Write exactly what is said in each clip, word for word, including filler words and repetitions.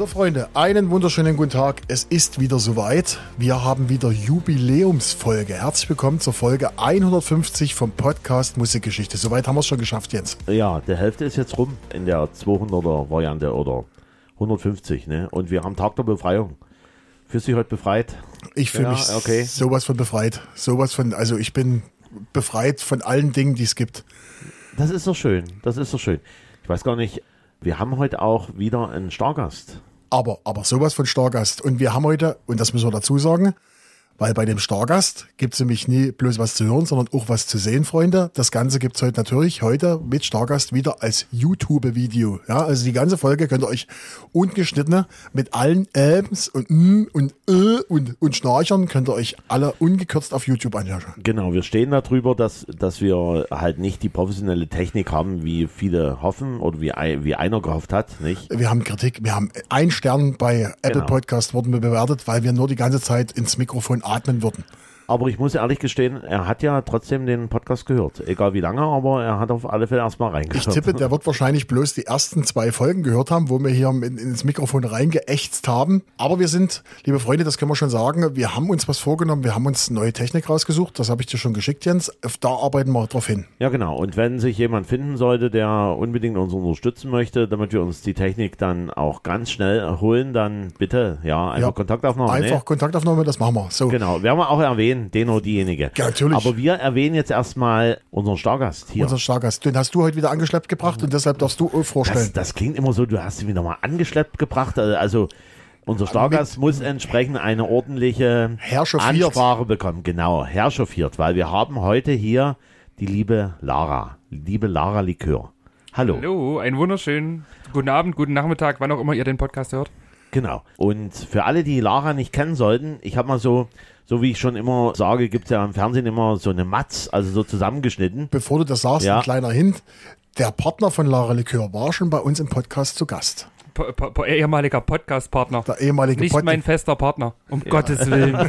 So Freunde, einen wunderschönen guten Tag. Es ist wieder soweit. Wir haben wieder Jubiläumsfolge. Herzlich willkommen zur Folge hundertfünfzig vom Podcast Musikgeschichte. Soweit haben wir es schon geschafft, Jens. Ja, der Hälfte ist jetzt rum in der zweihunderter Variante oder hundertfünfzig, ne? Und wir haben Tag der Befreiung. Fühlst du dich heute befreit? Ich fühle ja, mich okay. sowas von befreit. Sowas von, also ich bin befreit von allen Dingen, die es gibt. Das ist doch schön. Das ist doch schön. Ich weiß gar nicht, wir haben heute auch wieder einen Stargast. Aber, aber sowas von Stargast. Und wir haben heute, und das müssen wir dazu sagen, weil bei dem Stargast gibt es nämlich nie bloß was zu hören, sondern auch was zu sehen, Freunde. Das Ganze gibt es heute natürlich heute mit Stargast wieder als YouTube-Video. Ja, also die ganze Folge könnt ihr euch ungeschnitten mit allen Äms und M und Ö und, und Schnarchern könnt ihr euch alle ungekürzt auf YouTube anschauen. Genau, wir stehen darüber, dass, dass wir halt nicht die professionelle Technik haben, wie viele hoffen oder wie, wie einer gehofft hat, nicht? Wir haben Kritik, wir haben einen Stern bei Apple Genau. Podcast wurden wir bewertet, weil wir nur die ganze Zeit ins Mikrofon atmen würden. Aber ich muss ehrlich gestehen, er hat ja trotzdem den Podcast gehört. Egal wie lange, aber er hat auf alle Fälle erstmal reingehört. Ich tippe, der wird wahrscheinlich bloß die ersten zwei Folgen gehört haben, wo wir hier in, ins Mikrofon reingeächtzt haben. Aber wir sind, liebe Freunde, das können wir schon sagen, wir haben uns was vorgenommen, wir haben uns neue Technik rausgesucht, das habe ich dir schon geschickt, Jens. Da arbeiten wir drauf hin. Ja, genau. Und wenn sich jemand finden sollte, der unbedingt uns unterstützen möchte, damit wir uns die Technik dann auch ganz schnell holen, dann bitte, ja, einfach Ja, Kontaktaufnahme. Einfach ne? Kontaktaufnahme, das machen wir. So. Genau, werden wir auch erwähnen, den oder diejenige. Ja, natürlich. Aber wir erwähnen jetzt erstmal unseren Stargast hier. Unser Stargast, den hast du heute wieder angeschleppt gebracht und deshalb darfst du auch vorstellen. Das, das klingt immer so, du hast ihn wieder mal angeschleppt gebracht. Also unser Stargast muss entsprechend eine ordentliche Herchauffiert. Ansprache bekommen. Genau, herchauffiert, weil wir haben heute hier die liebe Lara, liebe Lara Likör. Hallo. Hallo, einen wunderschönen guten Abend, guten Nachmittag, wann auch immer ihr den Podcast hört. Genau. Und für alle, die Lara nicht kennen sollten, ich habe mal so, so wie ich schon immer sage, gibt es ja im Fernsehen immer so eine Matz, also so zusammengeschnitten. Bevor du das sagst, Ja. ein kleiner Hint. Der Partner von Lara Likör war schon bei uns im Podcast zu Gast. Po po po ehemaliger Podcast-Partner. Der ehemalige Nicht Pod- mein fester Partner, um Gottes Willen.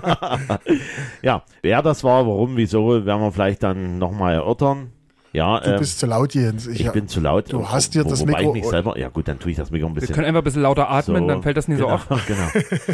Ja, wer das war, warum, wieso, werden wir vielleicht dann nochmal erörtern. Ja, Du ähm, bist zu laut, Jens. ich bin zu laut. Du hast dir Wo- das wobei Mikro- ich mich selber, ja gut, dann tue ich das Mikro ein Wir bisschen. können einfach ein bisschen lauter atmen, So, dann fällt das nie so genau, auf. Genau.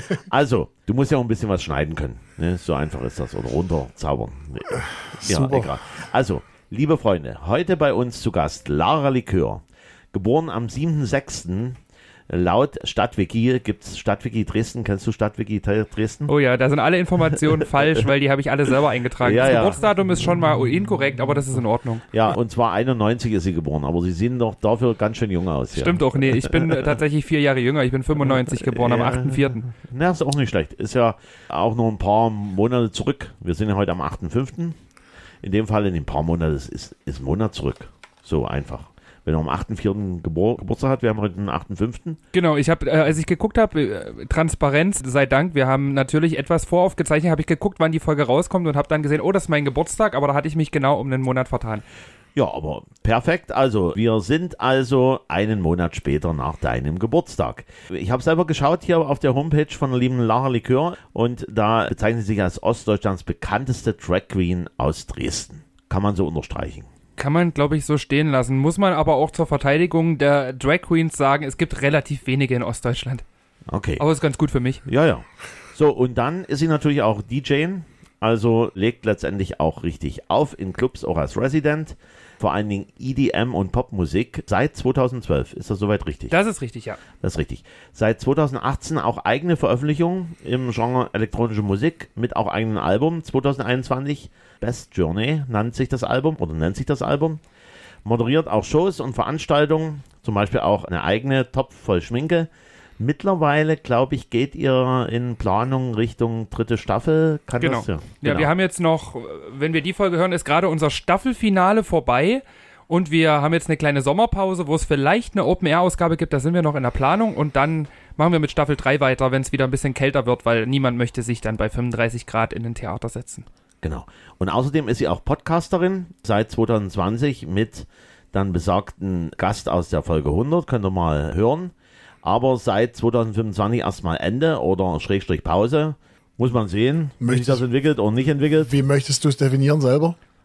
Also, du musst ja auch ein bisschen was schneiden können. Ne? So einfach ist das. Oder runterzaubern. Nee. Ja, Super. egal. Also, liebe Freunde, heute bei uns zu Gast Lara Likör. Geboren am siebten sechsten Laut Stadtwiki, gibt es Stadtwiki Dresden. Kennst du Stadtwiki Dresden? Oh ja, da sind alle Informationen falsch, weil die habe ich alle selber eingetragen. Ja, das ja. Geburtsdatum ist schon mal inkorrekt, aber das ist in Ordnung. Ja, und zwar einundneunzig ist sie geboren, aber sie sehen doch dafür ganz schön jung aus. Ja. Stimmt auch, nee, ich bin äh, tatsächlich vier Jahre jünger, ich bin fünfundneunzig geboren, am Ja. achten vierten Na, ist auch nicht schlecht. Ist ja auch noch ein paar Monate zurück. Wir sind ja heute am achten fünften In dem Fall in den paar Monaten ist, ist, ist ein Monat zurück. So einfach. Wenn er am achten vierten Gebur Geburtstag hat, wir haben heute den achten fünften Genau, ich habe, äh, als ich geguckt habe, äh, Transparenz sei Dank, wir haben natürlich etwas voraufgezeichnet, habe ich geguckt, wann die Folge rauskommt und habe dann gesehen, oh, das ist mein Geburtstag, aber da hatte ich mich genau um einen Monat vertan. Ja, aber perfekt. Also, wir sind also einen Monat später nach deinem Geburtstag. Ich habe selber geschaut hier auf der Homepage von der lieben Lara Likör und da bezeichnet sie sich als Ostdeutschlands bekannteste Drag Queen aus Dresden. Kann man so unterstreichen. Kann man, glaube ich, so stehen lassen. Muss man aber auch zur Verteidigung der Drag Queens sagen, es gibt relativ wenige in Ostdeutschland. Okay. Aber ist ganz gut für mich. Ja, ja. So, und dann ist sie natürlich auch D J, also legt letztendlich auch richtig auf in Clubs, auch als Resident. Vor allen Dingen E D M und Popmusik seit zweitausendzwölf. Ist das soweit richtig? Das ist richtig, ja. Das ist richtig. Seit zweitausendachtzehn auch eigene Veröffentlichungen im Genre elektronische Musik mit auch eigenen Album. zweitausendeinundzwanzig Best Journey nennt sich das Album oder nennt sich das Album. Moderiert auch Shows und Veranstaltungen, zum Beispiel auch eine eigene Topf voll Schminke. Mittlerweile, glaube ich, geht ihr in Planung Richtung dritte Staffel. Kann Genau. das? Ja, Ja, genau. wir haben jetzt noch, wenn wir die Folge hören, ist gerade unser Staffelfinale vorbei. Und wir haben jetzt eine kleine Sommerpause, wo es vielleicht eine Open-Air-Ausgabe gibt. Da sind wir noch in der Planung. Und dann machen wir mit Staffel drei weiter, wenn es wieder ein bisschen kälter wird, weil niemand möchte sich dann bei fünfunddreißig Grad in ein Theater setzen. Genau. Und außerdem ist sie auch Podcasterin seit zweitausendzwanzig mit dann besagten Gast aus der Folge hundert. Könnt ihr mal hören. Aber seit zweitausendfünfundzwanzig erstmal Ende oder Schrägstrich Pause. Muss man sehen, wie sich Möchtest- das entwickelt oder nicht entwickelt. Wie möchtest du es definieren selber?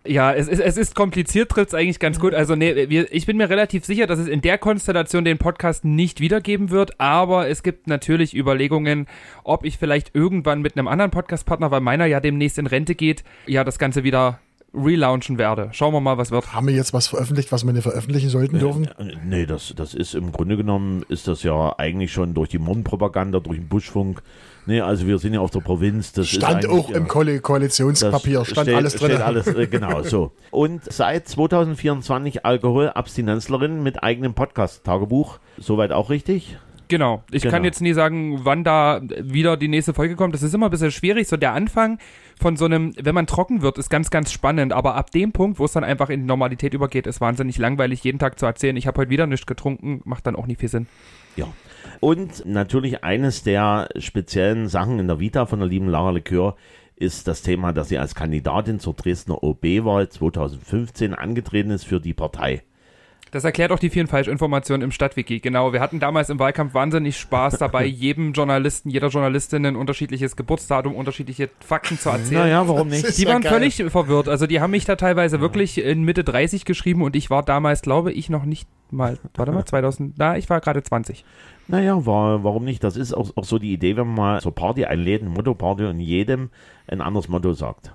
Ja, es ist, es ist kompliziert, trifft es eigentlich ganz gut. Also nee, wir, ich bin mir relativ sicher, dass es in der Konstellation den Podcast nicht wiedergeben wird, aber es gibt natürlich Überlegungen, ob ich vielleicht irgendwann mit einem anderen Podcast-Partner, weil meiner ja demnächst in Rente geht, ja das Ganze wieder relaunchen werde. Schauen wir mal, was wird. Haben wir jetzt was veröffentlicht, was wir nicht veröffentlichen sollten dürfen? Nee, nee das, das ist im Grunde genommen, ist das ja eigentlich schon durch die Mordpropaganda, durch den Buschfunk. Nee, also wir sind ja auf der Provinz. Das stand ist auch ja, im Ko- Koalitionspapier, stand steht, alles drin. Steht alles, äh, genau, so. Und seit zwanzig vierundzwanzig Alkoholabstinenzlerin mit eigenem Podcast-Tagebuch. Soweit auch richtig? Genau. Ich Genau. kann jetzt nie sagen, wann da wieder die nächste Folge kommt. Das ist immer ein bisschen schwierig. So der Anfang von so einem, wenn man trocken wird, ist ganz, ganz spannend. Aber ab dem Punkt, wo es dann einfach in die Normalität übergeht, ist wahnsinnig langweilig, jeden Tag zu erzählen, ich habe heute wieder nichts getrunken, macht dann auch nie viel Sinn. Ja. Und natürlich eines der speziellen Sachen in der Vita von der lieben Lara Likör ist das Thema, dass sie als Kandidatin zur Dresdner O B-Wahl zwanzig fünfzehn angetreten ist für die Partei. Das erklärt auch die vielen Falschinformationen im Stadtwiki. Genau, wir hatten damals im Wahlkampf wahnsinnig Spaß dabei, jedem Journalisten, jeder Journalistin ein unterschiedliches Geburtsdatum, unterschiedliche Fakten zu erzählen. Naja, warum nicht? Die ja waren geil. völlig verwirrt. Also die haben mich da teilweise ja. wirklich in Mitte dreißig geschrieben und ich war damals, glaube ich, noch nicht mal, warte mal, zweitausend, na, ich war gerade zwanzig. Naja, war, warum nicht? Das ist auch, auch so die Idee, wenn man mal zur Party einlädt, eine Motto-Party und jedem ein anderes Motto sagt.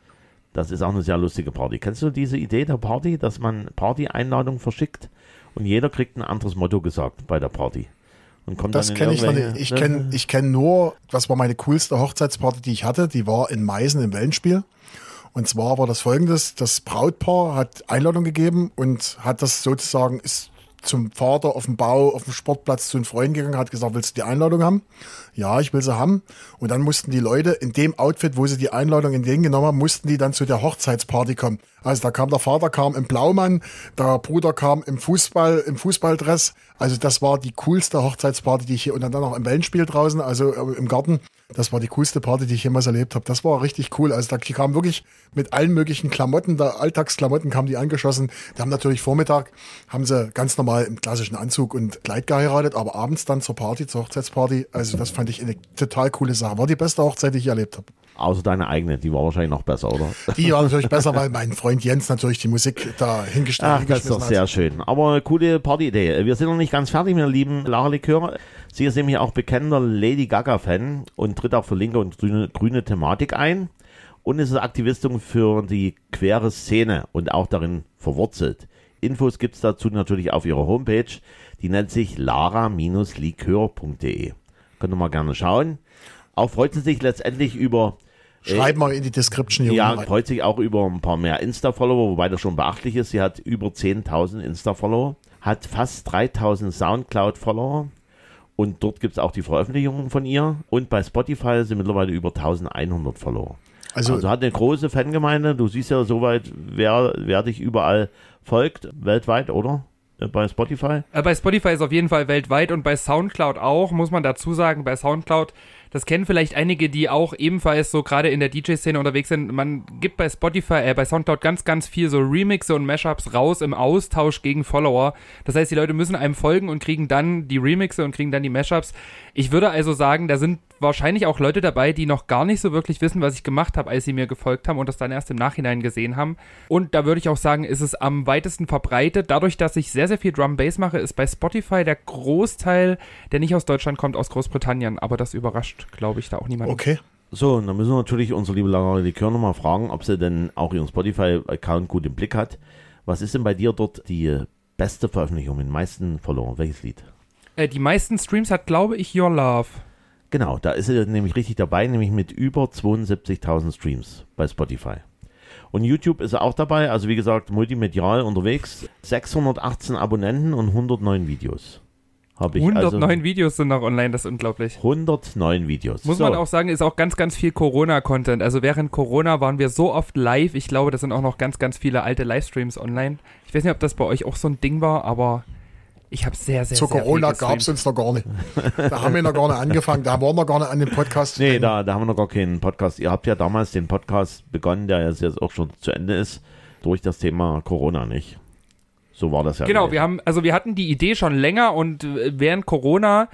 Das ist auch eine sehr lustige Party. Kennst du diese Idee der Party, dass man Party-Einladungen verschickt und jeder kriegt ein anderes Motto gesagt bei der Party? Und kommt Das dann in kenne ich noch nicht. irgendwelche- Ich kenne ich kenn nur, was war meine coolste Hochzeitsparty, die ich hatte, die war in Meißen im Wellenspiel. Und zwar war das folgendes, das Brautpaar hat Einladung gegeben und hat das sozusagen, ist zum Vater auf dem Bau, auf dem Sportplatz zu den Freunden gegangen, hat gesagt, willst du die Einladung haben? Ja, ich will sie haben. Und dann mussten die Leute in dem Outfit, wo sie die Einladung entgegengenommen haben, mussten die dann zu der Hochzeitsparty kommen. Also da kam der Vater kam im Blaumann, der Bruder kam im Fußball, im Fußballdress. Also das war die coolste Hochzeitsparty, die ich hier, und dann noch im Wellenspiel draußen, also im Garten. Das war die coolste Party, die ich jemals erlebt habe. Das war richtig cool. Also da die kamen wirklich mit allen möglichen Klamotten, da Alltagsklamotten kamen die angeschossen. Die haben natürlich Vormittag, haben sie ganz normal im klassischen Anzug und Kleid geheiratet, aber abends dann zur Party, zur Hochzeitsparty. Also das fand ich eine total coole Sache. War die beste Hochzeit, die ich erlebt habe. Außer deine eigene, die war wahrscheinlich noch besser, oder? Die war natürlich besser, weil mein Freund Jens natürlich die Musik da hingestellt Ach, das ist doch sehr schön. Aber eine coole Partyidee. Wir sind noch nicht ganz fertig mit der lieben Lara Likör. Sie ist nämlich auch bekennender Lady Gaga-Fan und tritt auch für linke und grüne, grüne Thematik ein und ist Aktivistin für die queere Szene und auch darin verwurzelt. Infos gibt es dazu natürlich auf ihrer Homepage. Die nennt sich lara Bindestrich likör punkt de. Könnt ihr mal gerne schauen. Auch freut sie sich letztendlich über... Schreib mal in die Description hier Ja, unten rein. freut sich auch über ein paar mehr Insta-Follower, wobei das schon beachtlich ist. Sie hat über zehntausend Insta-Follower, hat fast dreitausend Soundcloud-Follower und dort gibt es auch die Veröffentlichungen von ihr. Und bei Spotify sind mittlerweile über eintausendeinhundert Follower. Also, Also hat eine große Fangemeinde. Du siehst ja soweit, wer, wer dich überall folgt, weltweit, oder? Äh, Bei Spotify. Äh, bei Spotify ist auf jeden Fall weltweit und bei Soundcloud auch, muss man dazu sagen, bei Soundcloud, das kennen vielleicht einige, die auch ebenfalls so gerade in der D J-Szene unterwegs sind. Man gibt bei Spotify, äh, bei Soundcloud ganz, ganz viel so Remixe und Mashups raus im Austausch gegen Follower. Das heißt, die Leute müssen einem folgen und kriegen dann die Remixe und kriegen dann die Mashups. Ich würde also sagen, da sind wahrscheinlich auch Leute dabei, die noch gar nicht so wirklich wissen, was ich gemacht habe, als sie mir gefolgt haben und das dann erst im Nachhinein gesehen haben. Und da würde ich auch sagen, ist es am weitesten verbreitet. Dadurch, dass ich sehr, sehr viel Drum Bass mache, ist bei Spotify der Großteil, der nicht aus Deutschland kommt, aus Großbritannien. Aber das überrascht, glaube ich, da auch niemand. okay. So, und dann müssen wir natürlich unsere liebe Lara Likör nochmal fragen, ob sie denn auch ihren Spotify-Account gut im Blick hat. Was ist denn bei dir dort die beste Veröffentlichung mit den meisten Followern? Welches Lied? Äh, die meisten Streams hat, glaube ich, Your Love. Genau, da ist sie nämlich richtig dabei, nämlich mit über zweiundsiebzigtausend Streams bei Spotify. Und YouTube ist er auch dabei, also wie gesagt, multimedial unterwegs. sechshundertachtzehn Abonnenten und hundertneun Videos. Habe ich hundertneun also Videos sind noch online, das ist unglaublich. hundertneun Videos. Muss so. man auch sagen, ist auch ganz, ganz viel Corona-Content. Also während Corona waren wir so oft live. Ich glaube, das sind auch noch ganz, ganz viele alte Livestreams online. Ich weiß nicht, ob das bei euch auch so ein Ding war, aber ich habe sehr, sehr, Zu sehr Corona viel gab es gestreamt. uns noch gar nicht. Da haben wir noch gar nicht angefangen. Da waren wir gar nicht an dem Podcast. Nee, da, da haben wir noch gar keinen Podcast. Ihr habt ja damals den Podcast begonnen, der jetzt, jetzt auch schon zu Ende ist, durch das Thema Corona, nicht? So war das ja. Genau, gewesen. wir haben, also wir hatten die Idee schon länger und während Corona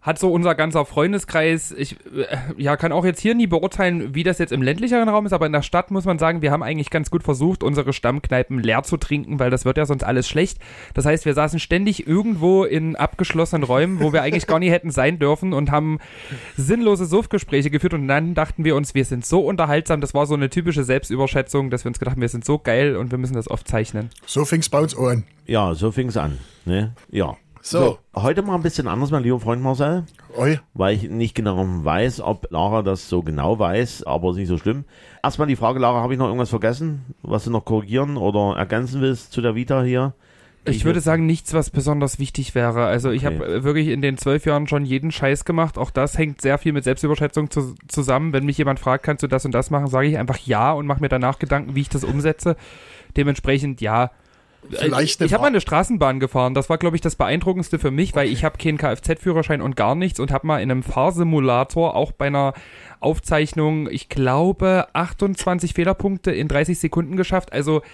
hat so unser ganzer Freundeskreis, ich äh, ja, kann auch jetzt hier nie beurteilen, wie das jetzt im ländlicheren Raum ist, aber in der Stadt muss man sagen, wir haben eigentlich ganz gut versucht, unsere Stammkneipen leer zu trinken, weil das wird ja sonst alles schlecht. Das heißt, wir saßen ständig irgendwo in abgeschlossenen Räumen, wo wir eigentlich gar nie hätten sein dürfen und haben sinnlose Suffgespräche geführt und dann dachten wir uns, wir sind so unterhaltsam, das war so eine typische Selbstüberschätzung, dass wir uns gedacht haben, wir sind so geil und wir müssen das aufzeichnen. So fing's bei uns an. Ja, so fing es an. Ne? Ja. So. so. Heute mal ein bisschen anders, mein lieber Freund Marcel. Oi. Weil ich nicht genau weiß, ob Lara das so genau weiß, aber ist nicht so schlimm. Erstmal die Frage, Lara, habe ich noch irgendwas vergessen, was du noch korrigieren oder ergänzen willst zu der Vita hier? Ich, ich würde sagen, nichts, was besonders wichtig wäre. Also ich Okay. habe wirklich in den zwölf Jahren schon jeden Scheiß gemacht. Auch das hängt sehr viel mit Selbstüberschätzung zu, zusammen. Wenn mich jemand fragt, kannst du das und das machen, sage ich einfach ja und mache mir danach Gedanken, wie ich das umsetze. Dementsprechend ja. Vielleicht ich eine habe mal Fra- eine Straßenbahn gefahren. Das war, glaube ich, das Beeindruckendste für mich, weil ich habe keinen Kfz-Führerschein und gar nichts und habe mal in einem Fahrsimulator auch bei einer Aufzeichnung, ich glaube, achtundzwanzig Fehlerpunkte in dreißig Sekunden geschafft. Also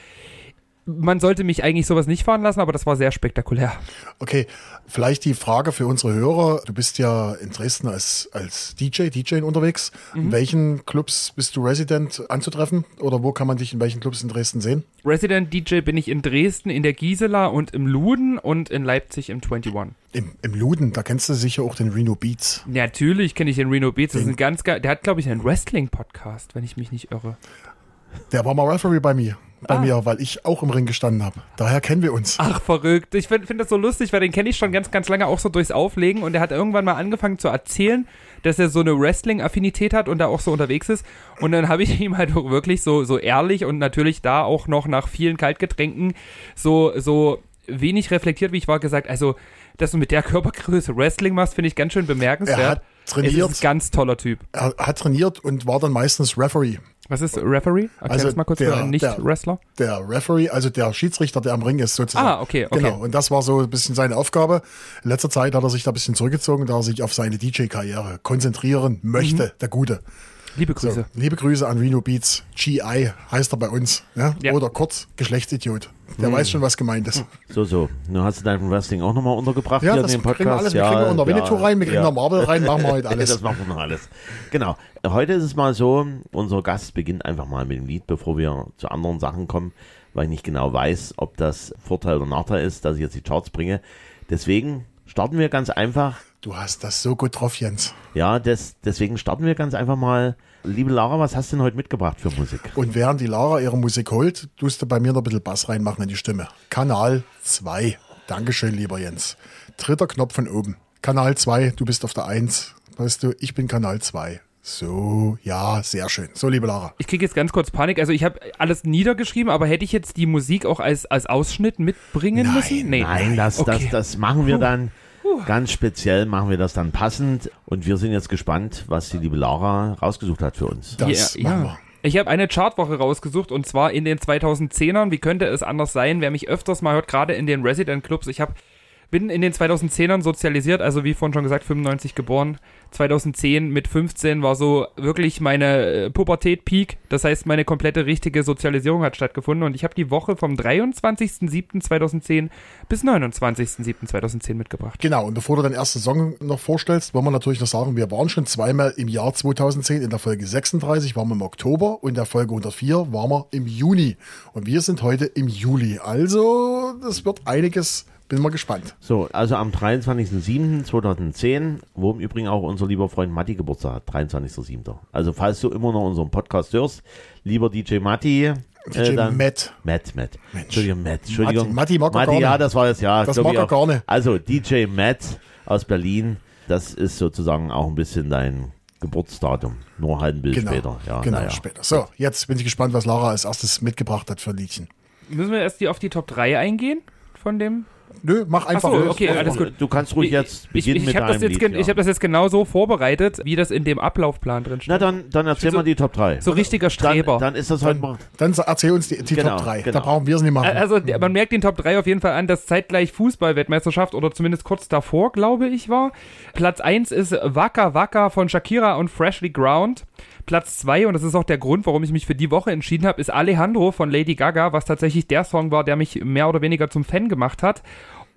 man sollte mich eigentlich sowas nicht fahren lassen, aber das war sehr spektakulär. Okay, vielleicht die Frage für unsere Hörer. Du bist ja in Dresden als, als D J, DJing unterwegs. Mhm. In welchen Clubs bist du Resident anzutreffen? Oder wo kann man dich in welchen Clubs in Dresden sehen? Resident D J bin ich in Dresden, in der Gisela und im Luden und in Leipzig im einundzwanzig. Im, Im Luden, da kennst du sicher auch den Reno Beats. Natürlich kenne ich den Reno Beats. Das ist Den- ein ganz geil. Der hat, glaube ich, einen Wrestling-Podcast, wenn ich mich nicht irre. Der war mal Referee bei mir, bei Ah. mir, weil ich auch im Ring gestanden habe. Daher kennen wir uns. Ach, verrückt. Ich finde find das so lustig, weil den kenne ich schon ganz, ganz lange auch so durchs Auflegen und der hat irgendwann mal angefangen zu erzählen, dass er so eine Wrestling-Affinität hat und da auch so unterwegs ist. Und dann habe ich ihm halt auch wirklich so, so ehrlich und natürlich da auch noch nach vielen Kaltgetränken so, so wenig reflektiert, wie ich war, gesagt, also, dass du mit der Körpergröße Wrestling machst, finde ich ganz schön bemerkenswert. Er hat trainiert. Es ist ein ganz toller Typ. Er hat trainiert und war dann meistens Referee. Was ist Referee? Erklär Also das mal kurz der- für einen Nicht-Wrestler. Der Referee, also der Schiedsrichter, der am Ring ist sozusagen. Ah, okay, okay. Genau, und das war so ein bisschen seine Aufgabe. In letzter Zeit hat er sich da ein bisschen zurückgezogen, da er sich auf seine D J-Karriere konzentrieren möchte, Mhm. der Gute. Liebe So, Grüße. liebe Grüße an Reno Beats. G I heißt er bei uns. Ja? Ja. Oder kurz, Geschlechtsidiot. Der weiß schon, was gemeint ist. So, so. Nun hast du dein Wrestling auch nochmal untergebracht Ja, hier das in dem Podcast. kriegen wir alles. Wir kriegen unter Winnetou rein, wir kriegen ja. unter Marvel rein, machen wir heute alles. Das machen wir noch alles. Genau. Heute ist es mal so, unser Gast beginnt einfach mal mit dem Lied, bevor wir zu anderen Sachen kommen, weil ich nicht genau weiß, ob das Vorteil oder Nachteil ist, dass ich jetzt die Charts bringe. Deswegen starten wir ganz einfach. Du hast das so gut drauf, Jens. Ja, des, deswegen starten wir ganz einfach mal. Liebe Lara, was hast du denn heute mitgebracht für Musik? Und während die Lara ihre Musik holt, tust du bei mir noch ein bisschen Bass reinmachen in die Stimme. Kanal zwei. Dankeschön, lieber Jens. Dritter Knopf von oben. Kanal zwei, du bist auf der eins. Weißt du, ich bin Kanal zwei. So, ja, sehr schön. So, liebe Lara. Ich kriege jetzt ganz kurz Panik. Also ich habe alles niedergeschrieben, aber hätte ich jetzt die Musik auch als, als Ausschnitt mitbringen Nein, müssen? Nein, das, Okay. das, das machen wir dann. Ganz speziell machen wir das dann passend. Und wir sind jetzt gespannt, was die liebe Lara rausgesucht hat für uns. Das Ja, machen ja. wir. Ich habe eine Chartwoche rausgesucht und zwar in den zweitausendzehnern. Wie könnte es anders sein? Wer mich öfters mal hört, gerade in den Resident Clubs. Ich habe bin in den zweitausendzehnern sozialisiert, also wie vorhin schon gesagt, fünfundneunzig geboren. zweitausendzehn mit fünfzehn war so wirklich meine äh, Pubertät-Peak. Das heißt, meine komplette richtige Sozialisierung hat stattgefunden und ich habe die Woche vom dreiundzwanzigsten siebten zweitausendzehn bis neunundzwanzigsten siebten zweitausendzehn mitgebracht. Genau, und bevor du deinen ersten Song noch vorstellst, wollen wir natürlich noch sagen, wir waren schon zweimal im Jahr zweitausendzehn. In der Folge sechsunddreißig waren wir im Oktober und in der Folge hundertvier waren wir im Juni. Und wir sind heute im Juli. Also, das wird einiges. Bin mal gespannt. So, also am dreiundzwanzigsten siebten zweitausendzehn, wo im Übrigen auch unser lieber Freund Matti Geburtstag hat, dreiundzwanzigsten siebten Also falls du immer noch unseren Podcast hörst, lieber D J Matti. D J dann, Matt. Matt, Matt. Mensch. Entschuldigung, Matt. Entschuldigung. Matti, Matti mag er Matti, gar ja, nicht. das war das, ja. Das glaub mag ich er auch. gar nicht. Also D J Matt aus Berlin, das ist sozusagen auch ein bisschen dein Geburtsdatum. Nur halt ein Bild Genau, später. Ja, genau naja. später. So, jetzt bin ich gespannt, was Lara als erstes mitgebracht hat für ein Liedchen. Müssen wir erst die auf die Top drei eingehen von dem? Nö, mach einfach. Ach so, okay, alles gut. Du kannst ruhig jetzt Ich, beginnen ich, mit ich habe das, deinem jetzt Lied. gen- ich hab das jetzt genau so vorbereitet, wie das in dem Ablaufplan drin steht. Na dann, dann erzähl So- mal die Top drei. So richtiger Streber. Dann, dann ist das heute mal... Dann sa- erzähl uns die, die Genau, Top drei. genau. Da brauchen wir es nicht machen. Also der, man merkt den Top drei auf jeden Fall an, dass zeitgleich Fußball-Weltmeisterschaft oder zumindest kurz davor, glaube ich, war. Platz eins ist Waka Waka von Shakira und Freshly Ground. Platz zwei, und das ist auch der Grund, warum ich mich für die Woche entschieden habe, ist Alejandro von Lady Gaga, was tatsächlich der Song war, der mich mehr oder weniger zum Fan gemacht hat.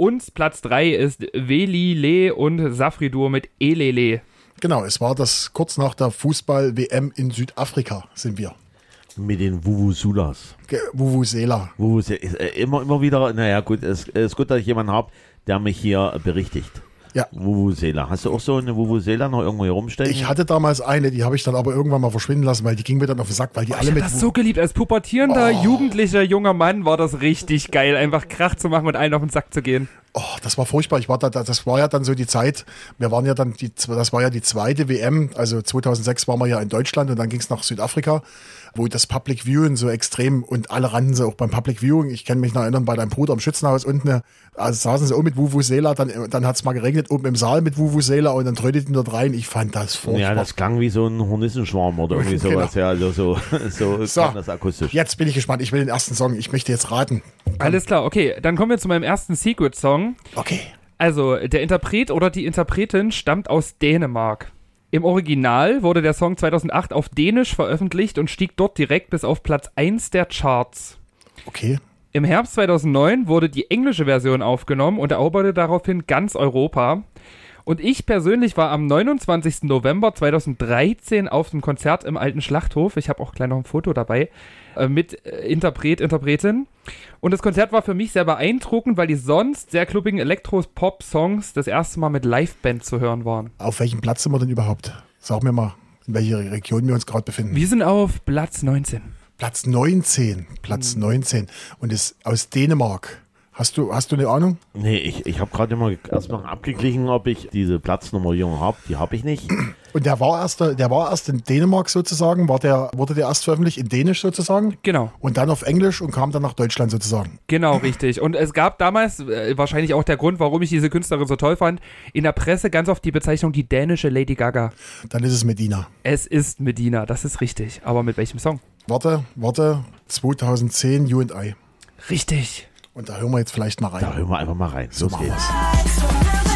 Und Platz drei ist Veli Le und Safri-Duo mit Elele. Genau, es war das kurz nach der Fußball-W M in Südafrika sind wir. Mit den Vuvuzelas. Vuvuzela. Vuvuzela. Immer, immer wieder, naja gut, es ist gut, dass ich jemanden habe, der mich hier berichtigt. Ja. Vuvuzela. Hast du auch so eine Vuvuzela noch irgendwo hier rumstehen? Ich hatte damals eine, die habe ich dann aber irgendwann mal verschwinden lassen, weil die ging mir dann auf den Sack, weil die Oh, alle ich mit... hab das so geliebt. Als pubertierender, Oh. jugendlicher, junger Mann war das richtig geil, einfach Krach zu machen und allen auf den Sack zu gehen. Oh, das war furchtbar. Ich war da, das war ja dann so die Zeit, wir waren ja dann, die, das war ja die zweite W M, also zweitausendsechs waren wir ja in Deutschland und dann ging es nach Südafrika, wo das Public Viewing so extrem und alle rannten sie auch beim Public Viewing. Ich kann mich noch erinnern, bei deinem Bruder im Schützenhaus unten, also saßen sie auch mit Vuvuzela, dann, dann hat es mal geregnet, oben im Saal mit Vuvuzela und dann tröteten dort rein. Ich fand das furchtbar. Ja, das klang wie so ein Hornissenschwarm oder irgendwie Genau. sowas. Ja, also so, so, So, klang das akustisch. jetzt bin ich gespannt. Ich will den ersten Song. Ich möchte jetzt raten. Alles klar, okay, dann kommen wir zu meinem ersten Secret-Song. Okay. Also, der Interpret oder die Interpretin stammt aus Dänemark. Im Original wurde der Song zweitausendacht auf Dänisch veröffentlicht und stieg dort direkt bis auf Platz eins der Charts. Okay. Im Herbst zweitausendneun wurde die englische Version aufgenommen und eroberte daraufhin ganz Europa. Und ich persönlich war am neunundzwanzigsten November zweitausenddreizehn auf dem Konzert im Alten Schlachthof. Ich habe auch gleich noch ein Foto dabei äh, mit äh, Interpret, Interpretin. Und das Konzert war für mich sehr beeindruckend, weil die sonst sehr klubbigen Elektro-Pop-Songs das erste Mal mit Liveband zu hören waren. Auf welchem Platz sind wir denn überhaupt? Sag mir mal, in welcher Region wir uns gerade befinden. Wir sind auf Platz neunzehn. Platz neunzehn. Platz Mhm. neunzehn. Und ist aus Dänemark. Hast du, hast du eine Ahnung? Nee, ich, ich habe gerade immer erstmal abgeglichen, ob ich diese Platznummerierung habe. Die habe ich nicht. Und der war erst, der war erst in Dänemark sozusagen, war der, wurde der erst veröffentlicht in Dänisch sozusagen Genau. und dann auf Englisch und kam dann nach Deutschland sozusagen. Genau, richtig. Und es gab damals, äh, wahrscheinlich auch der Grund, warum ich diese Künstlerin so toll fand, in der Presse ganz oft die Bezeichnung die dänische Lady Gaga. Dann ist es Medina. Es ist Medina, das ist richtig. Aber mit welchem Song? Warte, warte, zweitausendzehn You and I. Richtig. Und da hören wir jetzt vielleicht mal rein. Da hören wir einfach mal rein. So Los machen geht's. wir's.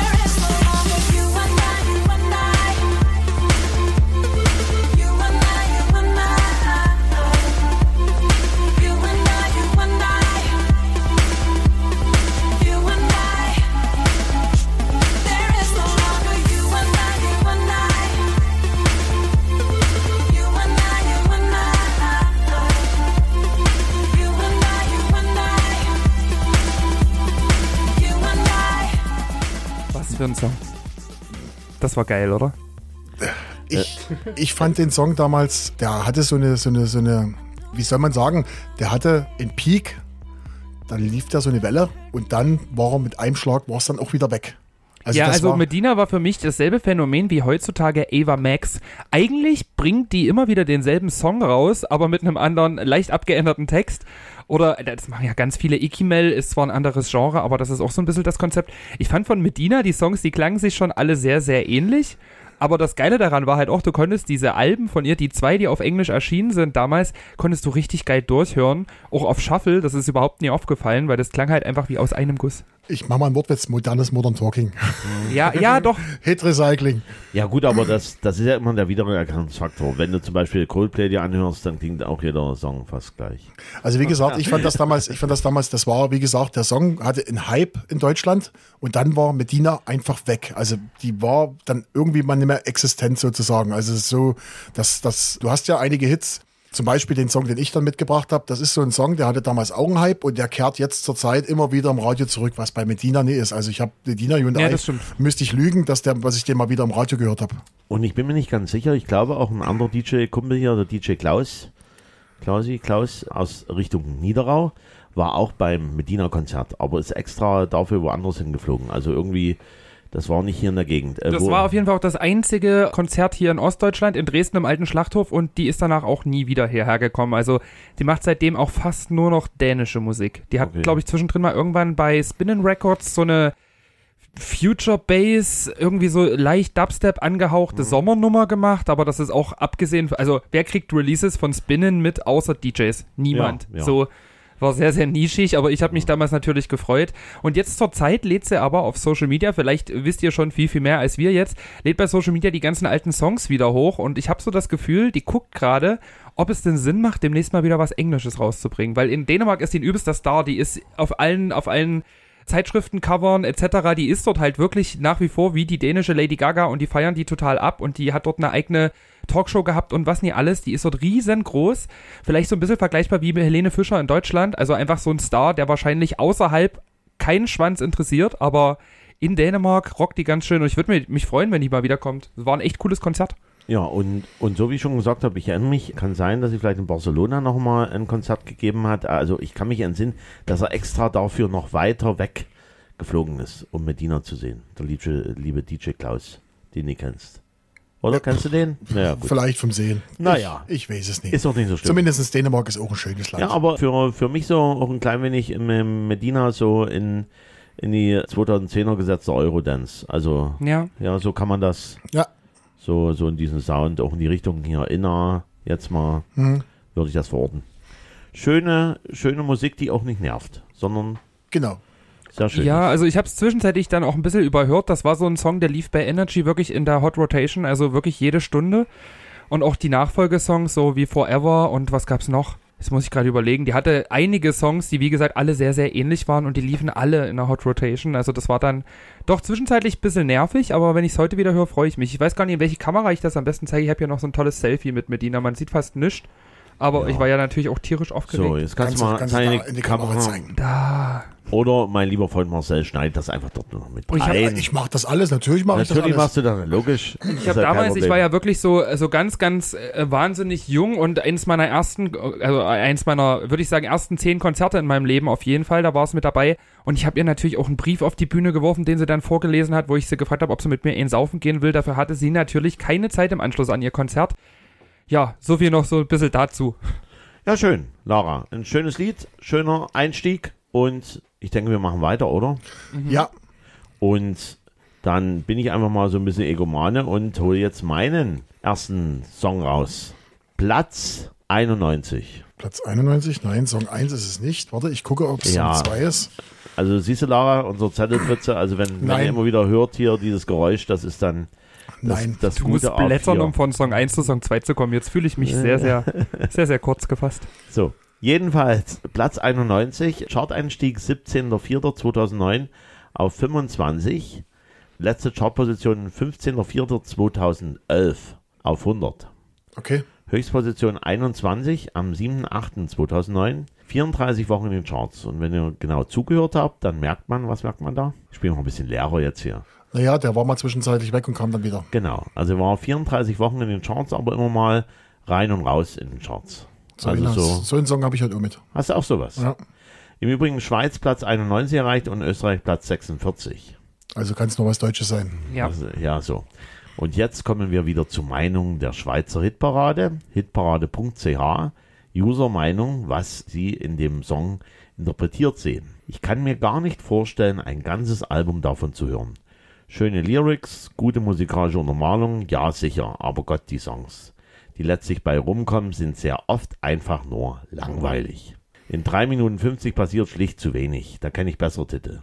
Was für ein Song. Das war geil, oder? Ich, ich fand den Song damals, der hatte so eine, so eine, so eine, wie soll man sagen, der hatte einen Peak, dann lief da so eine Welle und dann war er mit einem Schlag, war es dann auch wieder weg. Also ja, das also war, Medina war für mich dasselbe Phänomen wie heutzutage Ava Max. Eigentlich bringt die immer wieder denselben Song raus, aber mit einem anderen, leicht abgeänderten Text. Oder, das machen ja ganz viele, Ikimel ist zwar ein anderes Genre, aber das ist auch so ein bisschen das Konzept. Ich fand von Medina, die Songs, die klangen sich schon alle sehr, sehr ähnlich. Aber das Geile daran war halt auch, du konntest diese Alben von ihr, die zwei, die auf Englisch erschienen sind damals, konntest du richtig geil durchhören. Auch auf Shuffle, das ist überhaupt nie aufgefallen, weil das klang halt einfach wie aus einem Guss. ich mache mal ein Wortwitz, modernes Modern Talking. Ja, ja, doch. Hit Recycling. Ja gut, aber das, das ist ja immer der Wiedererkennungsfaktor. Wenn du zum Beispiel Coldplay dir anhörst, dann klingt auch jeder Song fast gleich. Also wie gesagt, ich fand das damals, ich fand das damals, das war, wie gesagt, der Song hatte einen Hype in Deutschland und dann war Medina einfach weg. Also die war dann irgendwie mal nicht mehr existent sozusagen. Also es ist so, dass, dass, du hast ja einige Hits, zum Beispiel den Song, den ich dann mitgebracht habe, das ist so ein Song, der hatte damals auch einen Hype und der kehrt jetzt zur Zeit immer wieder im Radio zurück, was bei Medina nie ist. Also ich habe Medina und Ja, I, das stimmt. müsste ich lügen, dass der, was ich den mal wieder im Radio gehört habe. Und ich bin mir nicht ganz sicher, ich glaube auch ein anderer D J-Kumpel hier, der D J Klaus, Klausi, Klaus aus Richtung Niederau, war auch beim Medina-Konzert, aber ist extra dafür woanders hingeflogen. Also irgendwie, das war nicht hier in der Gegend. Äh, Das wo- war auf jeden Fall auch das einzige Konzert hier in Ostdeutschland, in Dresden im Alten Schlachthof, und die ist danach auch nie wieder hierher gekommen. Also die macht seitdem auch fast nur noch dänische Musik. Die hat, Okay. glaube ich, zwischendrin mal irgendwann bei Spinnin' Records so eine Future Bass, irgendwie so leicht Dubstep angehauchte Mhm. Sommernummer gemacht, aber das ist auch abgesehen, also wer kriegt Releases von Spinnin' mit außer D Js? Niemand. Ja, ja. So war sehr, sehr nischig, aber ich habe mich damals natürlich gefreut. Und jetzt zur Zeit lädt sie aber auf Social Media, vielleicht wisst ihr schon viel, viel mehr als wir jetzt, lädt bei Social Media die ganzen alten Songs wieder hoch, und ich habe so das Gefühl, die guckt gerade, ob es denn Sinn macht, demnächst mal wieder was Englisches rauszubringen, weil in Dänemark ist die ein übelster Star, die ist auf allen, auf allen Zeitschriften covern et cetera. Die ist dort halt wirklich nach wie vor wie die dänische Lady Gaga und die feiern die total ab und die hat dort eine eigene Talkshow gehabt und was nie alles. Die ist dort riesengroß. Vielleicht so ein bisschen vergleichbar wie Helene Fischer in Deutschland. Also einfach so ein Star, der wahrscheinlich außerhalb keinen Schwanz interessiert, aber in Dänemark rockt die ganz schön und ich würde mich, mich freuen, wenn die mal wiederkommt. Das war ein echt cooles Konzert. Ja, und, und so wie ich schon gesagt habe, ich erinnere mich, kann sein, dass sie vielleicht in Barcelona nochmal ein Konzert gegeben hat. Also ich kann mich entsinnen, dass er extra dafür noch weiter weg geflogen ist, um Medina zu sehen. Der liebe, liebe D J Klaus, den du kennst. Oder kennst du den? Naja, gut. Vielleicht vom Sehen. Naja. Ich, ich weiß es nicht. Ist doch nicht so schlimm. Zumindest Dänemark ist auch ein schönes Land. Ja, aber für, für mich so auch ein klein wenig in Medina so in, in die zweitausendzehner gesetzte Eurodance. Also, Ja. ja, so kann man das, Ja. so, so in diesen Sound, auch in die Richtung hier inner, jetzt mal, Hm. würde ich das verorten. Schöne, schöne Musik, die auch nicht nervt, sondern Genau. sehr schön. Ja, ist. also ich habe es zwischenzeitlich dann auch ein bisschen überhört. Das war so ein Song, der lief bei Energy wirklich in der Hot Rotation, also wirklich jede Stunde. Und auch die Nachfolgesongs, so wie Forever und was gab's noch? Jetzt muss ich gerade überlegen. Die hatte einige Songs, die wie gesagt alle sehr, sehr ähnlich waren und die liefen alle in der Hot Rotation. Also das war dann doch zwischenzeitlich ein bisschen nervig, aber wenn ich es heute wieder höre, freue ich mich. Ich weiß gar nicht, in welche Kamera ich das am besten zeige. Ich habe ja noch so ein tolles Selfie mit Medina. Man sieht fast nichts. Aber Ja. ich war ja natürlich auch tierisch aufgeregt. So, jetzt kannst, Kannst du du mal kannst du seine da in die Kamera Kamera zeigen. Da. Oder mein lieber Freund Marcel schneidet das einfach dort noch mit Und ich hab- rein. Ich mache das alles, natürlich mache ich das Natürlich alles. machst du das, logisch. Ich habe damals, ich war ja wirklich so, so ganz, ganz äh, wahnsinnig jung und eins meiner ersten, also eins meiner, würde ich sagen, ersten zehn Konzerte in meinem Leben auf jeden Fall, da war es mit dabei. Und ich habe ihr natürlich auch einen Brief auf die Bühne geworfen, den sie dann vorgelesen hat, wo ich sie gefragt habe, ob sie mit mir in Saufen gehen will. Dafür hatte sie natürlich keine Zeit im Anschluss an ihr Konzert. Ja, so viel noch so ein bisschen dazu. Ja, schön, Lara. Ein schönes Lied, schöner Einstieg und ich denke, wir machen weiter, oder? Ja, Und dann bin ich einfach mal so ein bisschen Egomane und hole jetzt meinen ersten Song raus. Platz einundneunzig. Platz einundneunzig, nein, Song eins ist es nicht. Warte, ich gucke, ob es Ja. Song zwei ist. Also siehst du, Lara, unser Zettelfritze, also wenn, wenn Nein. ihr immer wieder hört hier dieses Geräusch, das ist dann das, Nein. das Du musst gute A blättern, vier. um von Song eins zu Song zwei zu kommen. Jetzt fühle ich mich sehr, sehr, sehr, sehr kurz gefasst. So, jedenfalls Platz einundneunzig, Chart-Einstieg siebzehnter vierter zweitausendneun auf fünfundzwanzig, letzte Chartposition fünfzehnter vierter zweitausendelf auf hundert. Okay. Höchstposition einundzwanzig am siebter achter zweitausendneun, vierunddreißig Wochen in den Charts. Und wenn ihr genau zugehört habt, dann merkt man, was merkt man da? Ich spiele noch ein bisschen leerer jetzt hier. Naja, der war mal zwischenzeitlich weg und kam dann wieder. Genau, also war vierunddreißig Wochen in den Charts, aber immer mal rein und raus in den Charts. So, Also einen- so, so einen Song habe ich heute auch mit. hast du auch sowas? Ja. Im Übrigen Schweiz Platz einundneunzig erreicht und Österreich Platz sechsundvierzig. Also kann es noch was Deutsches sein. Ja. Also, ja, so. Und jetzt kommen wir wieder zur Meinung der Schweizer Hitparade, hitparade punkt c h, User-Meinung, was sie in dem Song interpretiert sehen. Ich kann mir gar nicht vorstellen, ein ganzes Album davon zu hören. Schöne Lyrics, gute musikalische Untermalung, ja sicher, aber Gott, die Songs, die letztlich bei rumkommen, sind sehr oft einfach nur langweilig. In drei Minuten fünfzig passiert schlicht zu wenig, da kenne ich bessere Titel.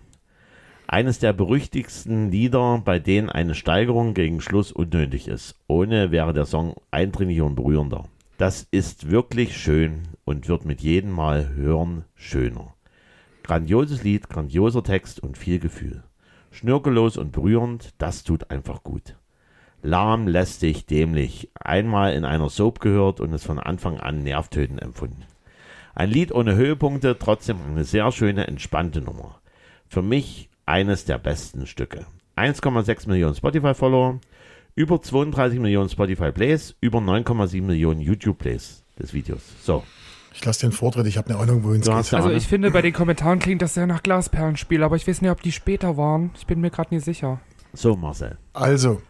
Eines der berüchtigsten Lieder, bei denen eine Steigerung gegen Schluss unnötig ist. Ohne wäre der Song eindringlicher und berührender. Das ist wirklich schön und wird mit jedem Mal hören schöner. Grandioses Lied, grandioser Text und viel Gefühl. Schnörkellos und berührend, das tut einfach gut. Lahm, lästig, dämlich. Einmal in einer Soap gehört und es von Anfang an nervtötend empfunden. Ein Lied ohne Höhepunkte, trotzdem eine sehr schöne, entspannte Nummer. Für mich eines der besten Stücke. eins Komma sechs Millionen Spotify-Follower, über zweiunddreißig Millionen Spotify-Plays, über neun Komma sieben Millionen YouTube-Plays des Videos. So, Ich lasse den Vortritt, ich habe eine Ahnung, wohin es Du hast geht. ja- Also Arne? ich finde, bei den Kommentaren klingt das sehr nach Glasperlenspiel, aber ich weiß nicht, ob die später waren. Ich bin mir gerade nicht sicher. so Marcel. Also,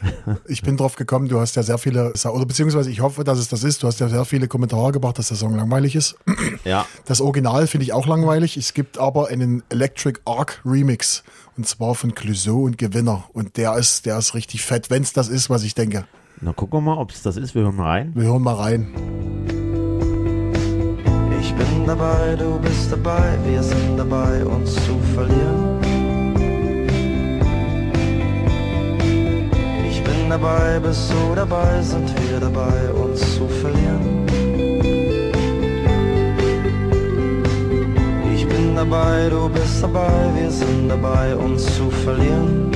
ich bin drauf gekommen, du hast ja sehr viele, oder beziehungsweise ich hoffe, dass es das ist, du hast ja sehr viele Kommentare gebracht, dass der Song langweilig ist. Ja, Das Original finde ich auch langweilig. Es gibt aber einen Electric Arc Remix und zwar von Clouseau und Gewinner und der ist, der ist richtig fett, wenn es das ist, was ich denke. na gucken wir mal, ob es das ist. Wir hören mal rein. Wir hören mal rein. Ich bin dabei, du bist dabei, wir sind dabei, uns zu verlieren. Ich bin dabei, bist du dabei, sind wir dabei, uns zu verlieren. Ich bin dabei, du bist dabei, wir sind dabei, uns zu verlieren.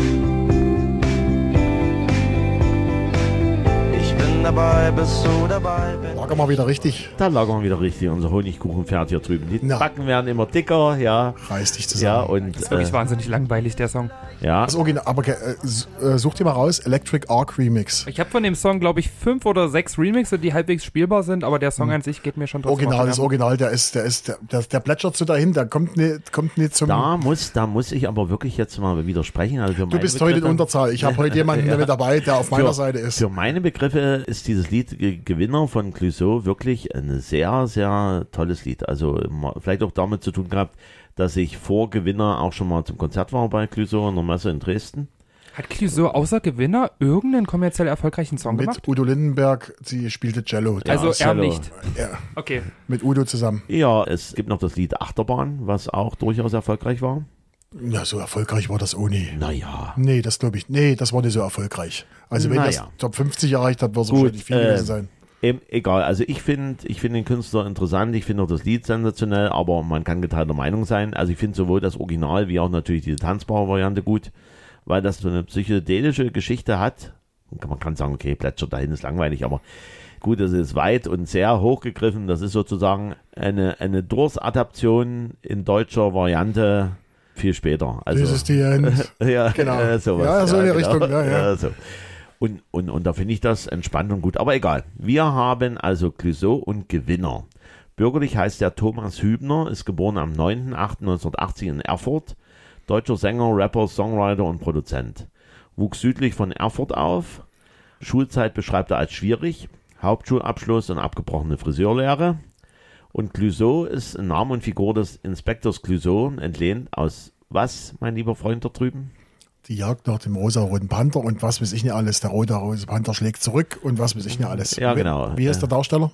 Ich bin dabei, bist du dabei? Bin Lager mal wieder richtig. Da lagern wir wieder richtig unser Honigkuchenpferd hier drüben. Die Na. Backen werden immer dicker, ja. Reiß dich Ja, zusammen. und Das ist wirklich äh, wahnsinnig langweilig, der Song. ja. Das Original, aber äh, s- äh, such dir mal raus, Electric Arc Remix. Ich habe von dem Song, glaube ich, fünf oder sechs Remixe, die halbwegs spielbar sind, aber der Song an sich geht mir schon trotzdem Original, auf das den Nerven. Original, der ist, der ist, der, der, der plätschert so dahin, der kommt nicht, kommt nicht zum. Da muss, da muss ich aber wirklich jetzt mal widersprechen. Also für Du meine bist heute in Begriffe- Unterzahl. Ich habe heute jemanden Ja. mit dabei, der auf meiner für, Seite ist. Für meine Begriffe ist dieses Lied Ge- Gewinner von Clouseau wirklich ein sehr, sehr tolles Lied. Also ma- vielleicht auch damit zu tun gehabt, dass ich vor Gewinner auch schon mal zum Konzert war bei Clouseau in der Messe in Dresden. Hat Clouseau außer Gewinner irgendeinen kommerziell erfolgreichen Song Mit gemacht? Udo Lindenberg, sie spielte Cello. Ja, Also er Cello. nicht. Ja, Okay. mit Udo zusammen. Ja, es gibt noch das Lied Achterbahn, was auch durchaus erfolgreich war. Ja, so erfolgreich war das auch nie. Naja. Nee, das glaube ich. Nee, das war nicht so erfolgreich. Also wenn Naja. das Top fünfzig erreicht hat, wird es Gut, wahrscheinlich viel äh, gewesen sein. Eben, egal, also ich finde ich find den Künstler interessant, ich finde auch das Lied sensationell, aber man kann geteilter Meinung sein. Also ich finde sowohl das Original wie auch natürlich diese tanzbare Variante gut, weil das so eine psychedelische Geschichte hat. Man kann sagen, okay, plätschert dahin ist langweilig, aber gut, das ist weit und sehr hochgegriffen. Das ist sozusagen eine, eine Durst-Adaption in deutscher Variante viel später. Also, Das ist die End. ja, Genau. äh, sowas. Ja, so in die genau. Richtung, ja, ja. so. Und, und, und da finde ich das entspannt und gut. Aber egal. Wir haben also Clouseau und Gewinner. Bürgerlich heißt er Thomas Hübner, ist geboren am neunten achten neunzehnhundertachtzig in Erfurt. Deutscher Sänger, Rapper, Songwriter und Produzent. Wuchs südlich von Erfurt auf. Schulzeit beschreibt er als schwierig. Hauptschulabschluss und abgebrochene Friseurlehre. Und Clouseau ist ein Name und Figur des Inspektors Clouseau, entlehnt aus was, mein lieber Freund da drüben? Die Jagd nach dem rosa-roten Panther und was weiß ich nicht alles. Der rote rote Panther schlägt zurück und was weiß ich nicht alles. Ja, Wie- genau. Wie ist der Darsteller?